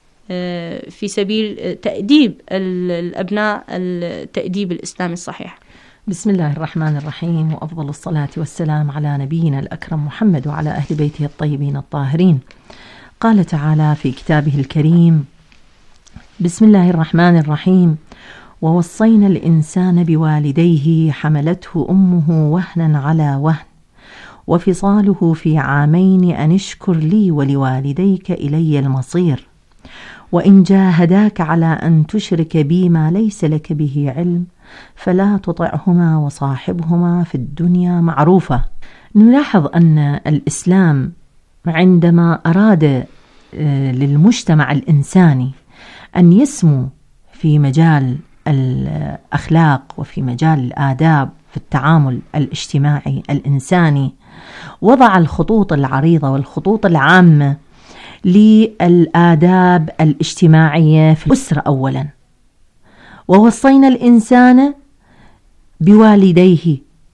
Speaker 11: في سبيل تأديب الأبناء التأديب الإسلامي الصحيح.
Speaker 13: بسم الله الرحمن الرحيم، وأفضل الصلاة والسلام على نبينا الأكرم محمد وعلى أهل بيته الطيبين الطاهرين. قال تعالى في كتابه الكريم: بسم الله الرحمن الرحيم: ووصينا الإنسان بوالديه حملته أمه وهنا على وهن وفصاله في عامين أن اشكر لي ولوالديك إلي المصير وإن جاهداك على أن تشرك بي ما ليس لك به علم فلا تطعهما وصاحبهما في الدنيا معروفة. نلاحظ أن الإسلام عندما أراد للمجتمع الإنساني أن يسمو في مجال الأخلاق وفي مجال الآداب في التعامل الاجتماعي الإنساني، وضع الخطوط العريضة والخطوط العامة للآداب الاجتماعية في الأسرة أولا. ووصينا الإنسان بوالديه.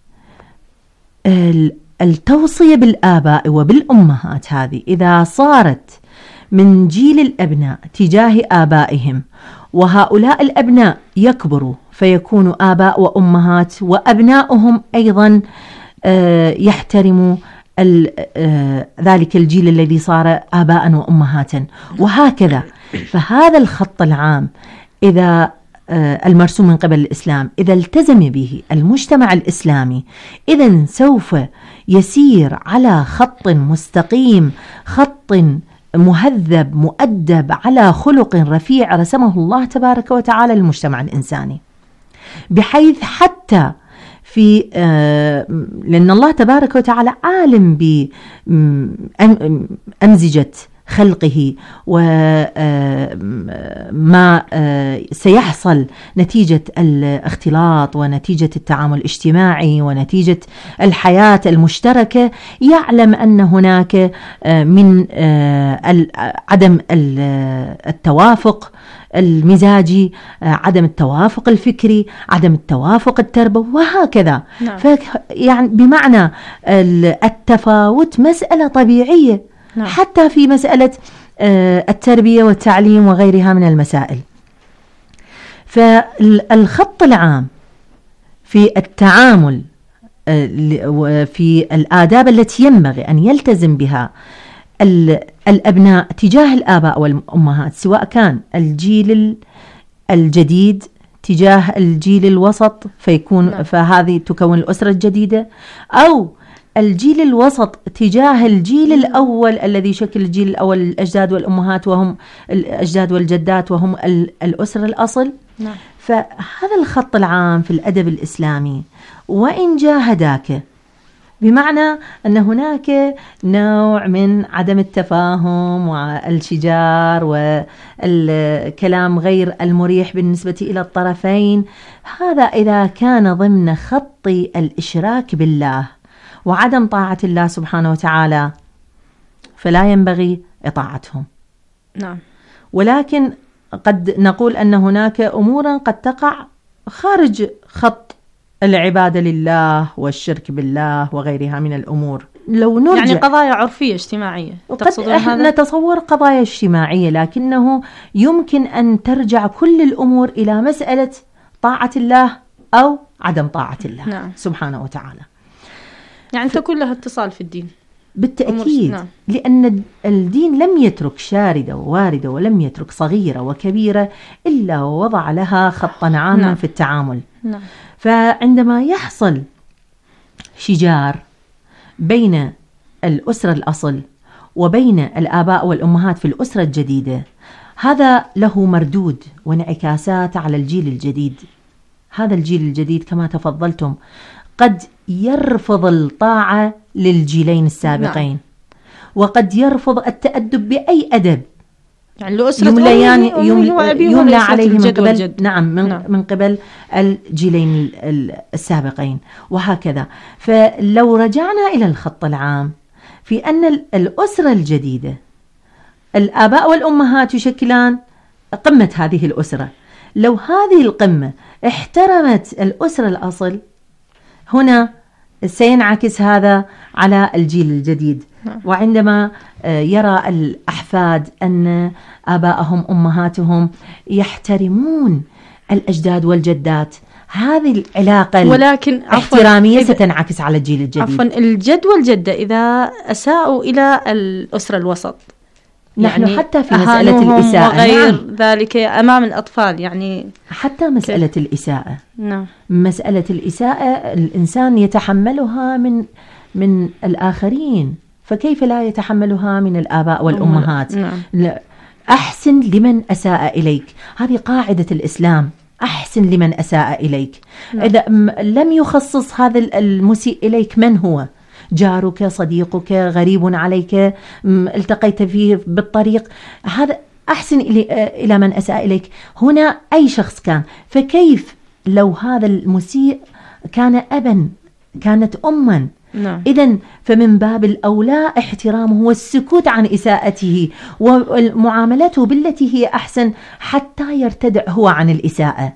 Speaker 13: التوصية بالآباء وبالأمهات هذه إذا صارت من جيل الأبناء تجاه آبائهم، وهؤلاء الأبناء يكبروا فيكونوا آباء وأمهات، وأبناؤهم أيضا يحترموا ذلك الجيل الذي صار آباء وأمهات، وهكذا. فهذا الخط العام إذا المرسوم من قبل الإسلام إذا التزم به المجتمع الإسلامي، إذن سوف يسير على خط مستقيم، خط مهذب مؤدب على خلق رفيع رسمه الله تبارك وتعالى للمجتمع الإنساني، بحيث حتى في لأن الله تبارك وتعالى عالم بأمزجة خلقه وما سيحصل نتيجة الاختلاط ونتيجة التعامل الاجتماعي ونتيجة الحياة المشتركة، يعلم أن هناك من عدم التوافق المزاجي، عدم التوافق الفكري، عدم التوافق التربوي، وهكذا. نعم. يعني بمعنى التفاوت مسألة طبيعية. نعم. حتى في مسألة التربية والتعليم وغيرها من المسائل. فالخط العام في التعامل في الآداب التي ينبغي أن يلتزم بها الأبناء تجاه الآباء والأمهات، سواء كان الجيل الجديد تجاه الجيل الوسط فيكون نعم. فهذه تكون الأسرة الجديدة، أو الجيل الوسط تجاه الجيل الأول الذي شكل الجيل الأول الأجداد والأمهات وهم الأجداد والجدات وهم الأسرة الأصل. نعم. فهذا الخط العام في الأدب الإسلامي. وإن جاهداك بمعنى أن هناك نوع من عدم التفاهم والشجار والكلام غير المريح بالنسبة إلى الطرفين، هذا إذا كان ضمن خط الإشراك بالله وعدم طاعة الله سبحانه وتعالى فلا ينبغي إطاعتهم.
Speaker 11: نعم.
Speaker 13: ولكن قد نقول أن هناك أمورا قد تقع خارج خط العبادة لله والشرك بالله وغيرها من الأمور. لو نرجع
Speaker 11: يعني قضايا عرفية اجتماعية
Speaker 13: تقصدون هذا؟ نتصور قضايا اجتماعية، لكنه يمكن أن ترجع كل الأمور إلى مسألة طاعة الله أو عدم طاعة الله. نعم. سبحانه وتعالى.
Speaker 11: يعني ف... تكون لها اتصال في الدين
Speaker 13: بالتأكيد. نعم. لأن الدين لم يترك شاردة وواردة ولم يترك صغيرة وكبيرة إلا ووضع لها خطا عاما. نعم. في التعامل. نعم. فعندما يحصل شجار بين الأسرة الأصل وبين الآباء والأمهات في الأسرة الجديدة، هذا له مردود وانعكاسات على الجيل الجديد. هذا الجيل الجديد كما تفضلتم قد يرفض الطاعة للجيلين السابقين. نعم. وقد يرفض التأدب بأي أدب،
Speaker 11: يعني لأسرة
Speaker 13: يملى, يعني يملى, يملى عليه من قبل نعم من, نعم. من قبل الجيلين السابقين وهكذا. فلو رجعنا إلى الخط العام في أن الأسرة الجديدة الآباء والأمهات يشكلان قمة هذه الأسرة، لو هذه القمة احترمت الأسرة الأصل، هنا سينعكس هذا على الجيل الجديد. وعندما يرى الأحفاد أن آباءهم أمهاتهم يحترمون الأجداد والجدات، هذه العلاقة
Speaker 11: ولكن
Speaker 13: احترامية ستنعكس على الجيل الجديد.
Speaker 11: عفوا، الجد والجدة إذا أساءوا إلى الأسرة الوسط،
Speaker 13: نحن يعني حتى في مسألة الإساءة
Speaker 11: وغير نعم. ذلك أمام الأطفال، يعني
Speaker 13: حتى مسألة كيف. الإساءة
Speaker 11: نعم.
Speaker 13: مسألة الإساءة الإنسان يتحملها من من الآخرين، فكيف لا يتحملها من الآباء والأمهات؟ نعم. أحسن لمن أساء إليك، هذه قاعدة الإسلام، أحسن لمن أساء إليك. نعم. إذا لم يخصص هذا المسيء إليك من هو، جارك، صديقك، غريب عليك، التقيت فيه بالطريق، هذا أحسن إلى من أساء إليك، هنا أي شخص كان. فكيف لو هذا المسيء كان أبا، كانت أما؟ نعم. إذن فمن باب الأولى احترامه والسكوت عن إساءته ومعاملته بالتي هي أحسن حتى يرتدع هو عن الإساءة.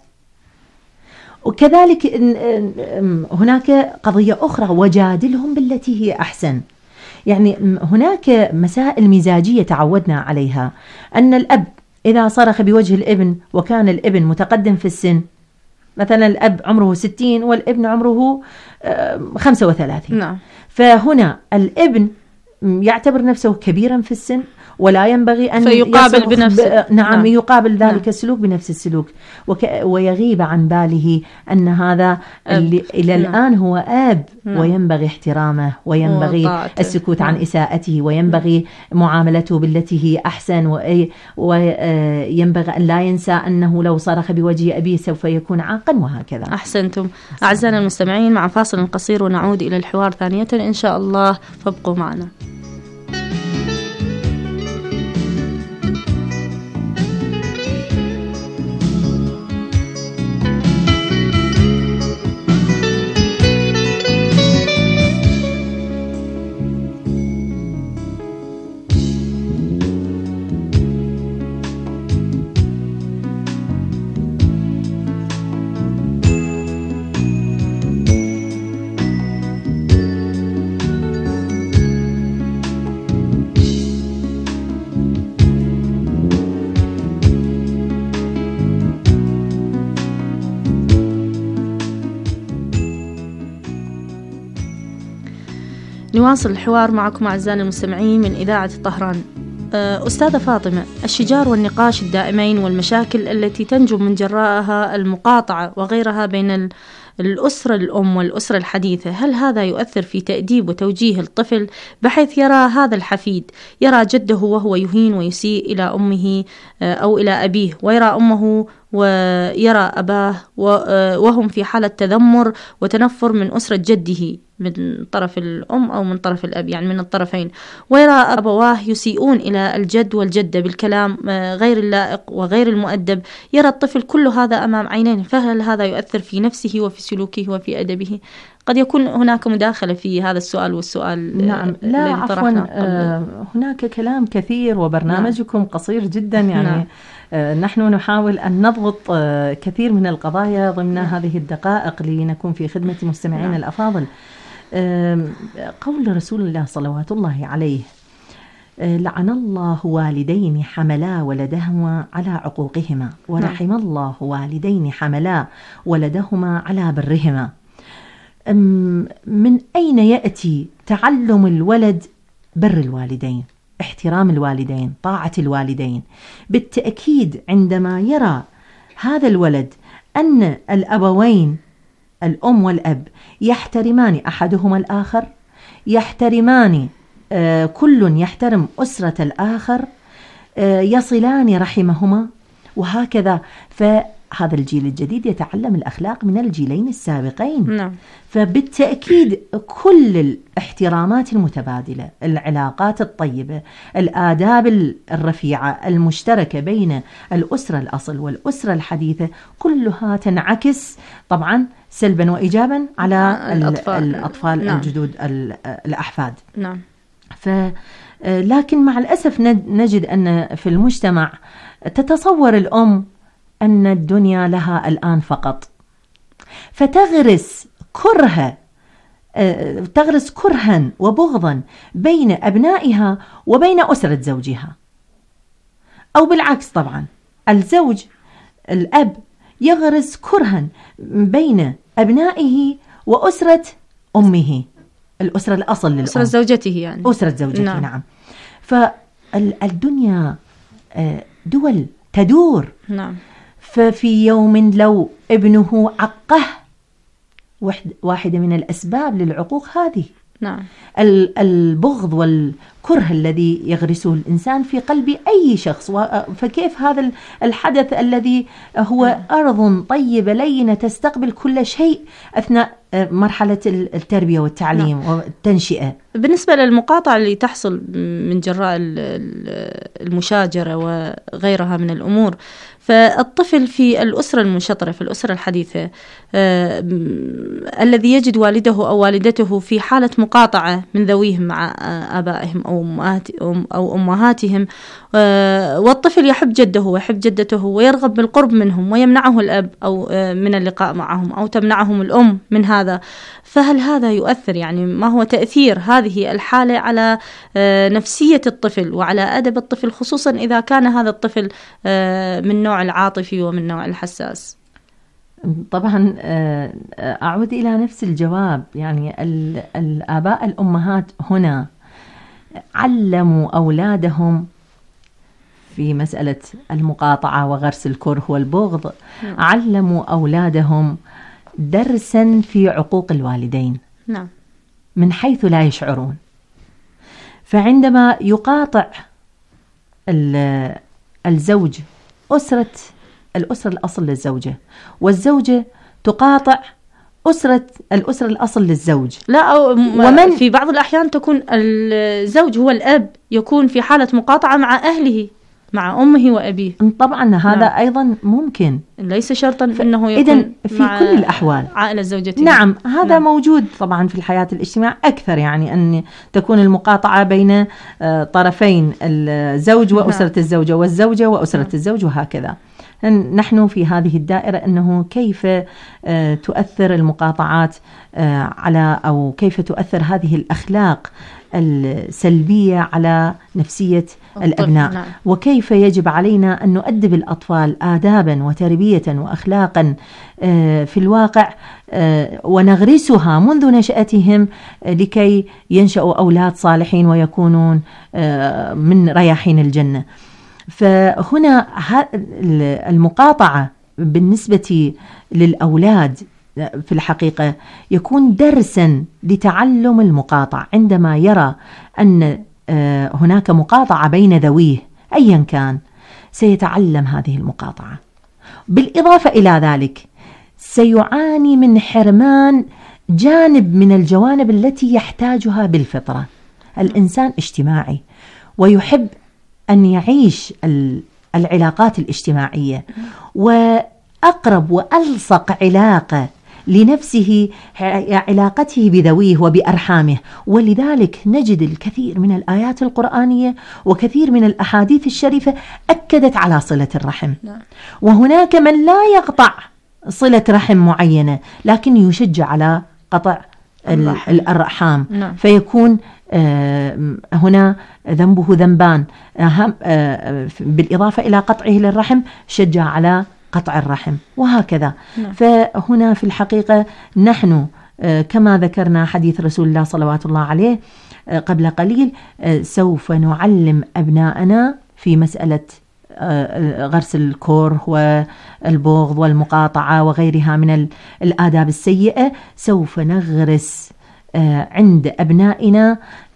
Speaker 13: وكذلك هناك قضية أخرى، وجادلهم بالتي هي أحسن. يعني هناك مسائل مزاجية تعودنا عليها، أن الأب إذا صرخ بوجه الابن وكان الابن متقدم في السن، مثلا الأب عمره ستين والابن عمره خمسة وثلاثين. نعم. فهنا الابن يعتبر نفسه كبيرا في السن ولا ينبغي أن
Speaker 11: فيقابل بنفس ب...
Speaker 13: نعم, نعم يقابل ذلك نعم. السلوك بنفس السلوك، وك... ويغيب عن باله أن هذا اللي إلى نعم. الآن هو آب. نعم. وينبغي احترامه وينبغي وطاعته. السكوت نعم. عن إساءته، وينبغي معاملته بالتي هي أحسن، وينبغي و... أن لا ينسى أنه لو صرخ بوجه أبيه سوف يكون عاقا، وهكذا.
Speaker 11: أحسنتم. أعزائنا المستمعين، مع فاصل قصير ونعود إلى الحوار ثانية إن شاء الله، فابقوا معنا. نواصل الحوار معكم أعزائنا المستمعين من إذاعة طهران. أستاذة فاطمة، الشجار والنقاش الدائمين والمشاكل التي تنجم من جراءها المقاطعة وغيرها بين الأسرة الأم والأسرة الحديثة، هل هذا يؤثر في تأديب وتوجيه الطفل بحيث يرى هذا الحفيد يرى جده وهو يهين ويسيء إلى أمه أو إلى أبيه، ويرى أمه ويرى أباه وهم في حالة تذمر وتنفر من أسرة جده من طرف الأم أو من طرف الأب، يعني من الطرفين، ويرى أبواه يسيئون إلى الجد والجدة بالكلام غير اللائق وغير المؤدب، يرى الطفل كل هذا أمام عينيه، فهل هذا يؤثر في نفسه وفي سلوكه وفي أدبه؟ قد يكون هناك مداخلة في هذا السؤال والسؤال.
Speaker 13: نعم، لا عفوا آه هناك كلام كثير وبرنامجكم نعم. قصير جدا يعني نعم. آه نحن نحاول أن نضغط آه كثير من القضايا ضمن نعم. هذه الدقائق لنكون في خدمة مستمعين نعم. الأفاضل. آه قول رسول الله صلوات الله عليه: لعن الله والدين حملا ولدهما على عقوقهما ورحم الله والدين حملا ولدهما على برهما. من أين يأتي تعلم الولد بر الوالدين، احترام الوالدين، طاعة الوالدين؟ بالتأكيد عندما يرى هذا الولد أن الأبوين الأم والأب يحترمان أحدهما الآخر، يحترمان آه كل يحترم أسرة الآخر، آه يصلان رحمهما، وهكذا. فهذا الجيل الجديد يتعلم الأخلاق من الجيلين السابقين نعم. فبالتأكيد كل الاحترامات المتبادلة، العلاقات الطيبة، الآداب الرفيعة المشتركة بين الأسرة الأصل والأسرة الحديثة كلها تنعكس طبعا سلبا وإيجابا على الأطفال, الأطفال نعم. الجدود الأحفاد
Speaker 11: نعم.
Speaker 13: ف لكن مع الأسف نجد أن في المجتمع تتصور الأم أن الدنيا لها الآن فقط، فتغرس كره تغرس كرها وبغضا بين أبنائها وبين أسرة زوجها، أو بالعكس طبعا الزوج الأب يغرس كرها بين أبنائه وأسرة أمه، الأسرة الأصل للأم،
Speaker 11: أسرة زوجته يعني
Speaker 13: أسرة زوجته نعم, نعم. فالدنيا دول تدور
Speaker 11: نعم.
Speaker 13: ففي يوم لو ابنه عقه، واحدة من الأسباب للعقوق هذه
Speaker 11: نعم.
Speaker 13: البغض والكره الذي يغرسه الإنسان في قلب أي شخص، فكيف هذا الحدث الذي هو نعم. أرض طيبة لينة تستقبل كل شيء أثناء مرحلة التربية والتعليم نعم. والتنشئة.
Speaker 11: بالنسبة للمقاطعة اللي تحصل من جراء المشاجرة وغيرها من الأمور، فالطفل في الأسرة المنشطرة، في الأسرة الحديثة آه الذي يجد والده أو والدته في حالة مقاطعة من ذويهم مع آبائهم أو, أو أمهاتهم، آه والطفل يحب جده ويحب جدته ويرغب بالقرب منهم ويمنعه الأب أو آه من اللقاء معهم أو تمنعهم الأم من هذا، فهل هذا يؤثر؟ يعني ما هو تأثير هذه الحالة على آه نفسية الطفل وعلى أدب الطفل، خصوصا إذا كان هذا الطفل آه من نوع العاطفي ومن نوع الحساس؟
Speaker 13: طبعا أعود إلى نفس الجواب، يعني الآباء الأمهات هنا علموا أولادهم في مسألة المقاطعة وغرس الكره والبغض، نعم. علموا أولادهم درسا في عقوق الوالدين
Speaker 11: نعم.
Speaker 13: من حيث لا يشعرون. فعندما يقاطع الزوج أسرة الأسرة الأصل للزوجة، والزوجة تقاطع أسرة الأسرة الأصل للزوج،
Speaker 11: لا أو ومن في بعض الأحيان تكون الزوج هو الأب يكون في حالة مقاطعة مع أهله، مع أمه وأبيه.
Speaker 13: طبعا هذا نعم. أيضا ممكن،
Speaker 11: ليس شرطا أنه يكون
Speaker 13: إذن في مع كل الأحوال
Speaker 11: عائلة زوجته.
Speaker 13: نعم هذا نعم. موجود طبعا في الحياة الاجتماعية أكثر، يعني أن تكون المقاطعة بين طرفين، الزوج وأسرة نعم. الزوجة والزوجة وأسرة نعم. الزوج، وهكذا. نحن في هذه الدائرة أنه كيف تؤثر المقاطعات على أو كيف تؤثر هذه الأخلاق السلبية على نفسية الأبناء نعم. وكيف يجب علينا أن نؤدب الأطفال آدابا وتربية وأخلاقا في الواقع ونغرسها منذ نشأتهم لكي ينشأوا أولاد صالحين ويكونون من رياحين الجنة. فهنا المقاطعة بالنسبة للأولاد في الحقيقة يكون درسا لتعلم المقاطعة، عندما يرى أن هناك مقاطعة بين ذويه أيا كان سيتعلم هذه المقاطعة. بالإضافة إلى ذلك سيعاني من حرمان جانب من الجوانب التي يحتاجها بالفطرة. الإنسان اجتماعي ويحب أن يعيش العلاقات الاجتماعية، وأقرب وألصق علاقة لنفسه علاقته بذويه وبأرحامه. ولذلك نجد الكثير من الآيات القرآنية وكثير من الأحاديث الشريفة أكدت على صلة الرحم. وهناك من لا يقطع صلة رحم معينة لكن يشجع على قطع الأرحام، فيكون هنا ذنبه ذنبان، بالإضافة إلى قطعه للرحم شجع على قطع الرحم وهكذا. نعم. فهنا في الحقيقة نحن كما ذكرنا حديث رسول الله صلوات الله عليه قبل قليل، سوف نعلم أبناءنا في مسألة غرس الكره والبغض والمقاطعة وغيرها من الآداب السيئة. سوف نغرس عند أبنائنا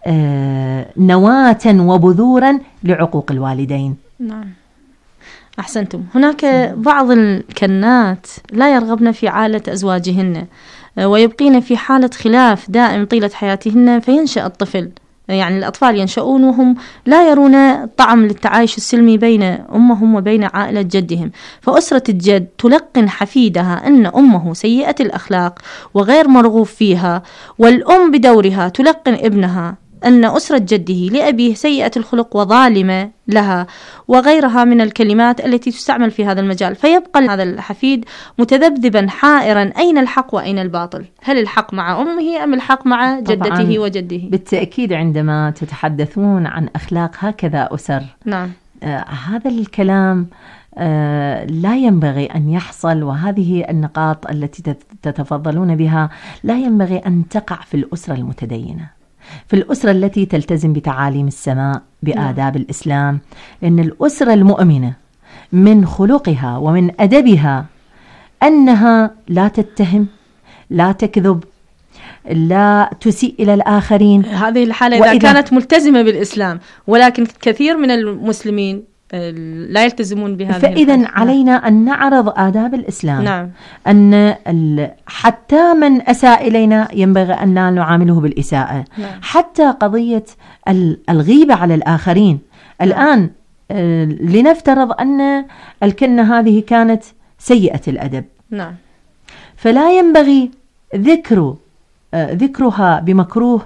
Speaker 13: نواة وبذورا لعقوق الوالدين.
Speaker 11: نعم، أحسنتم. هناك بعض الكنات لا يرغبن في عائلة أزواجهن ويبقين في حالة خلاف دائم طيلة حياتهن، فينشأ الطفل، يعني الأطفال ينشؤون وهم لا يرون طعم للتعايش السلمي بين أمهم وبين عائلة جدهم. فأسرة الجد تلقن حفيدها أن أمه سيئة الأخلاق وغير مرغوب فيها، والأم بدورها تلقن ابنها أن أسرة جده لأبيه سيئة الخلق وظالمة لها، وغيرها من الكلمات التي تستعمل في هذا المجال. فيبقى هذا الحفيد متذبذبا حائرا أين الحق وأين الباطل، هل الحق مع أمه أم الحق مع جدته وجده؟
Speaker 13: بالتأكيد عندما تتحدثون عن أخلاق هكذا أسر، نعم. آه هذا الكلام آه لا ينبغي أن يحصل، وهذه النقاط التي تتفضلون بها لا ينبغي أن تقع في الأسرة المتدينة، في الأسرة التي تلتزم بتعاليم السماء بآداب الإسلام. لأن الأسرة المؤمنة من خلقها ومن أدبها أنها لا تتهم، لا تكذب، لا تسيء إلى الآخرين.
Speaker 11: هذه الحالة إذا كانت ملتزمة بالإسلام، ولكن كثير من المسلمين لا يلتزمون بهذه.
Speaker 13: فإذا علينا أن نعرض آداب الإسلام. نعم. أن حتى من أساء إلينا ينبغي أن لا نعامله بالإساءة. نعم. حتى قضية الغيبة على الآخرين. نعم. الآن لنفترض أن الكنة هذه كانت سيئة الأدب. نعم. فلا ينبغي ذكر ذكرها بمكروه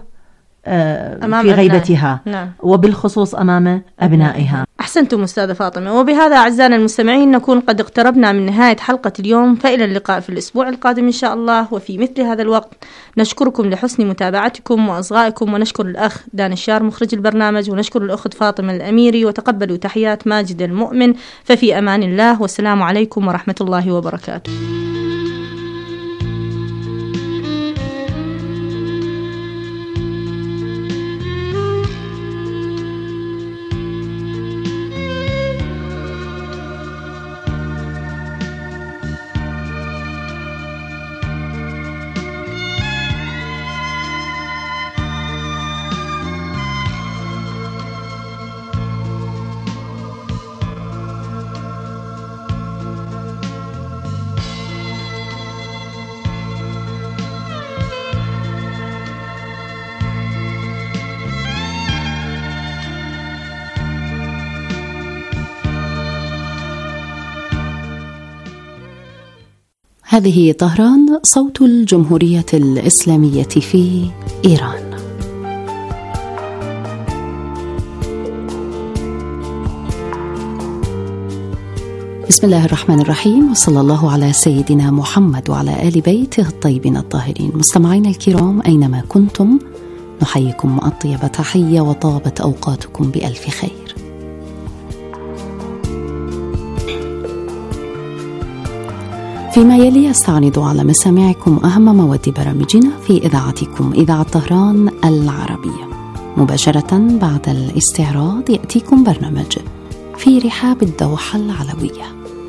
Speaker 13: في غيبتها. نعم. وبالخصوص أمام أبنائها.
Speaker 11: أحسنتم أستاذة فاطمة. وبهذا أعزائنا المستمعين نكون قد اقتربنا من نهاية حلقة اليوم، فإلى اللقاء في الأسبوع القادم إن شاء الله وفي مثل هذا الوقت. نشكركم لحسن متابعتكم وأصغائكم، ونشكر الأخ دانشار مخرج البرنامج، ونشكر الأخت فاطمة الأميري، وتقبلوا تحيات ماجد المؤمن. ففي أمان الله، والسلام عليكم ورحمة الله وبركاته.
Speaker 14: هذه طهران، صوت الجمهورية الإسلامية في إيران. بسم الله الرحمن الرحيم، وصلى الله على سيدنا محمد وعلى آل بيته الطيبين الطاهرين. مستمعينا الكرام أينما كنتم، نحييكم أطيب تحية وطابت أوقاتكم بألف خير. فيما يلي استعرض على مسامعكم أهم مواد برامجنا في إذاعتكم إذاعة طهران العربية. مباشرة بعد الاستعراض يأتيكم برنامج في رحاب الدوحة العلوية.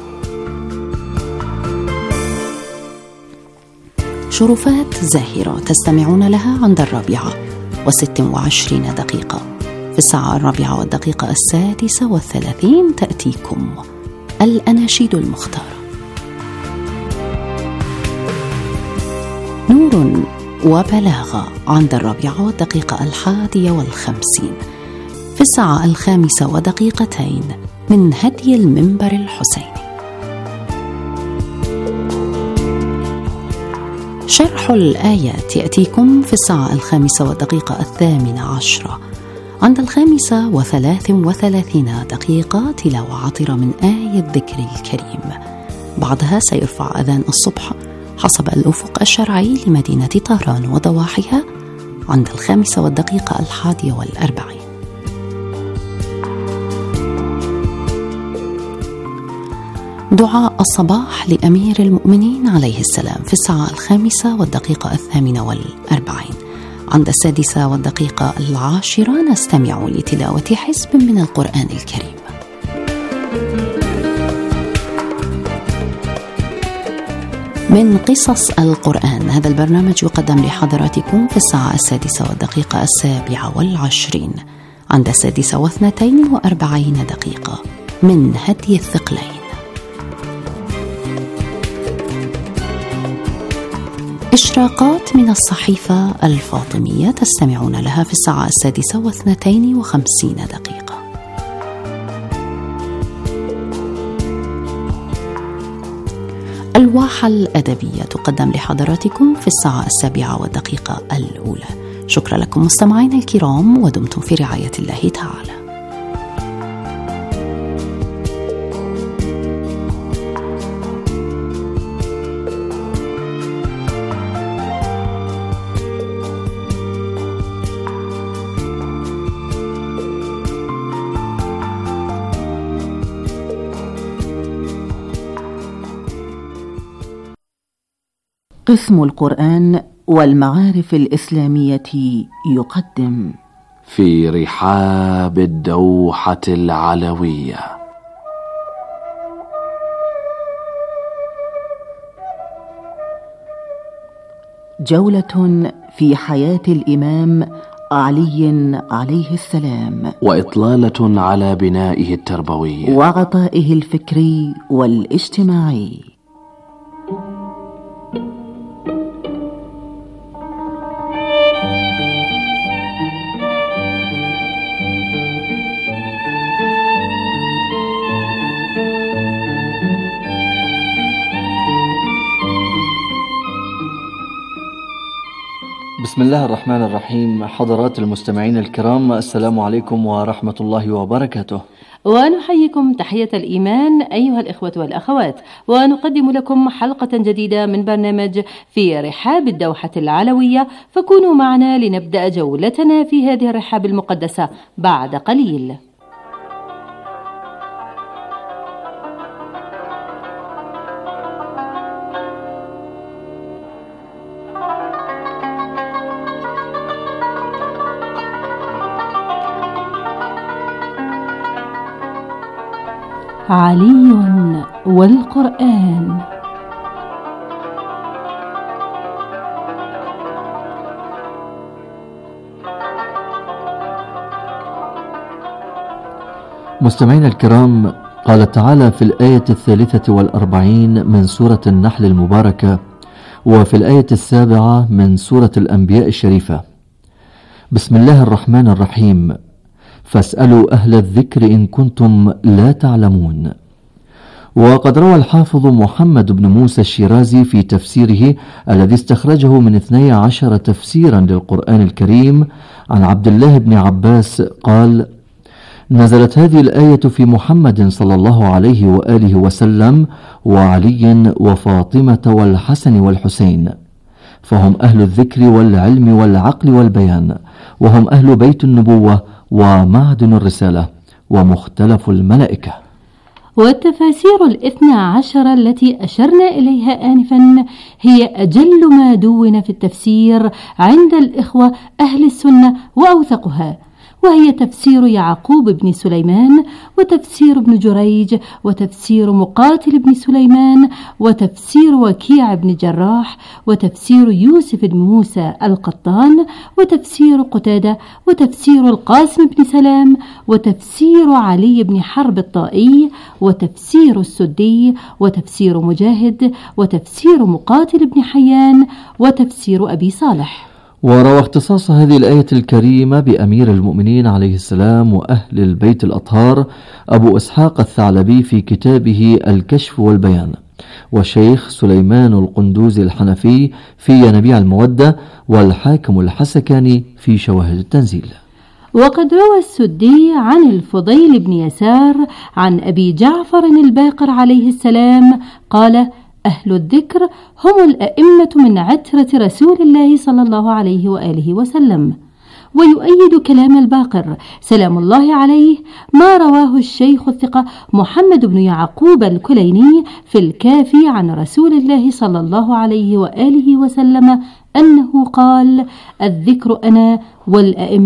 Speaker 14: شرفات زاهرة تستمعون لها عند الرابعة وست وعشرين دقيقة. في الساعة الرابعة والدقيقة السادسة والثلاثين تأتيكم الأناشيد المختارة. نور وبلاغة عند الرابعة والدقيقة الحادية والخمسين. في الساعة الخامسة ودقيقتين من هدي المنبر الحسيني. شرح الآيات يأتيكم في الساعة الخامسة والدقيقة الثامنة عشرة. عند الخامسة وثلاث وثلاثين دقيقة تلاوة عطرة من آية الذكر الكريم. بعدها سيرفع أذان الصبح حسب الأفق الشرعي لمدينة طهران وضواحيها عند الخامسة والدقيقة الحادية والأربعين. دعاء الصباح لأمير المؤمنين عليه السلام في الساعة الخامسة والدقيقة الثامنة والأربعين. عند السادسة والدقيقة العاشرة نستمع لتلاوة حزب من القرآن الكريم. من قصص القرآن، هذا البرنامج يقدم لحضراتكم في الساعة السادسة والدقيقة السابعة والعشرين. عند السادسة واثنتين وأربعين دقيقة من هدي الثقلين. إشراقات من الصحيفة الفاطمية تستمعون لها في الساعة السادسة واثنتين وخمسين دقيقة. الواحة الأدبية تقدم لحضراتكم في الساعة السابعة والدقيقة الأولى. شكرا لكم مستمعين الكرام، ودمتم في رعاية الله تعالى.
Speaker 13: قسم القرآن والمعارف الإسلامية يقدم
Speaker 12: في رحاب الدوحة العلوية
Speaker 13: جولة في حياة الإمام علي عليه السلام،
Speaker 12: وإطلالة على بنائه التربوي
Speaker 13: وعطائه الفكري والاجتماعي.
Speaker 15: بسم الله الرحمن الرحيم. حضرات المستمعين الكرام، السلام عليكم ورحمة الله وبركاته،
Speaker 11: ونحييكم تحية الإيمان أيها الإخوة والأخوات، ونقدم لكم حلقة جديدة من برنامج في رحاب الدوحة العلوية، فكونوا معنا لنبدأ جولتنا في هذه الرحاب المقدسة بعد قليل. علي والقرآن.
Speaker 15: مستمعين الكرام، قال تعالى في الآية الثالثة والأربعين من سورة النحل المباركة، وفي الآية السابعة من سورة الأنبياء الشريفة: بسم الله الرحمن الرحيم، فاسألوا أهل الذكر إن كنتم لا تعلمون. وقد روى الحافظ محمد بن موسى الشيرازي في تفسيره الذي استخرجه من اثني عشر تفسيرا للقرآن الكريم عن عبد الله بن عباس قال: نزلت هذه الآية في محمد صلى الله عليه وآله وسلم وعلي وفاطمة والحسن والحسين، فهم أهل الذكر والعلم والعقل والبيان، وهم أهل بيت النبوة ومعدن الرسالة ومختلف الملائكة.
Speaker 11: والتفاسير الاثنى عشر التي أشرنا إليها آنفا هي أجل ما دون في التفسير عند الإخوة أهل السنة وأوثقها، وهي تفسير يعقوب بن سليمان، وتفسير ابن جريج، وتفسير مقاتل بن سليمان، وتفسير وكيع بن جراح، وتفسير يوسف بن موسى القطان، وتفسير قتادة، وتفسير القاسم بن سلام، وتفسير علي بن حرب الطائي، وتفسير السدي، وتفسير مجاهد، وتفسير مقاتل بن حيان، وتفسير أبي صالح.
Speaker 15: وروى اختصاص هذه الآية الكريمة بأمير المؤمنين عليه السلام وأهل البيت الأطهار أبو إسحاق الثعلبي في كتابه الكشف والبيان، والشيخ سليمان القندوزي الحنفي في ينابيع المودة، والحاكم الحسكاني في شواهد التنزيل.
Speaker 16: وقد روى السدي عن الفضيل بن يسار عن أبي جعفر الباقر عليه السلام قال: أهل الذكر هم الأئمة من عترة رسول الله صلى الله عليه وآله وسلم. ويؤيد كلام الباقر سلام الله عليه ما رواه الشيخ الثقة محمد بن يعقوب الكليني في الكافي عن رسول الله صلى الله عليه وآله وسلم أنه قال: الذكر أنا والأئمة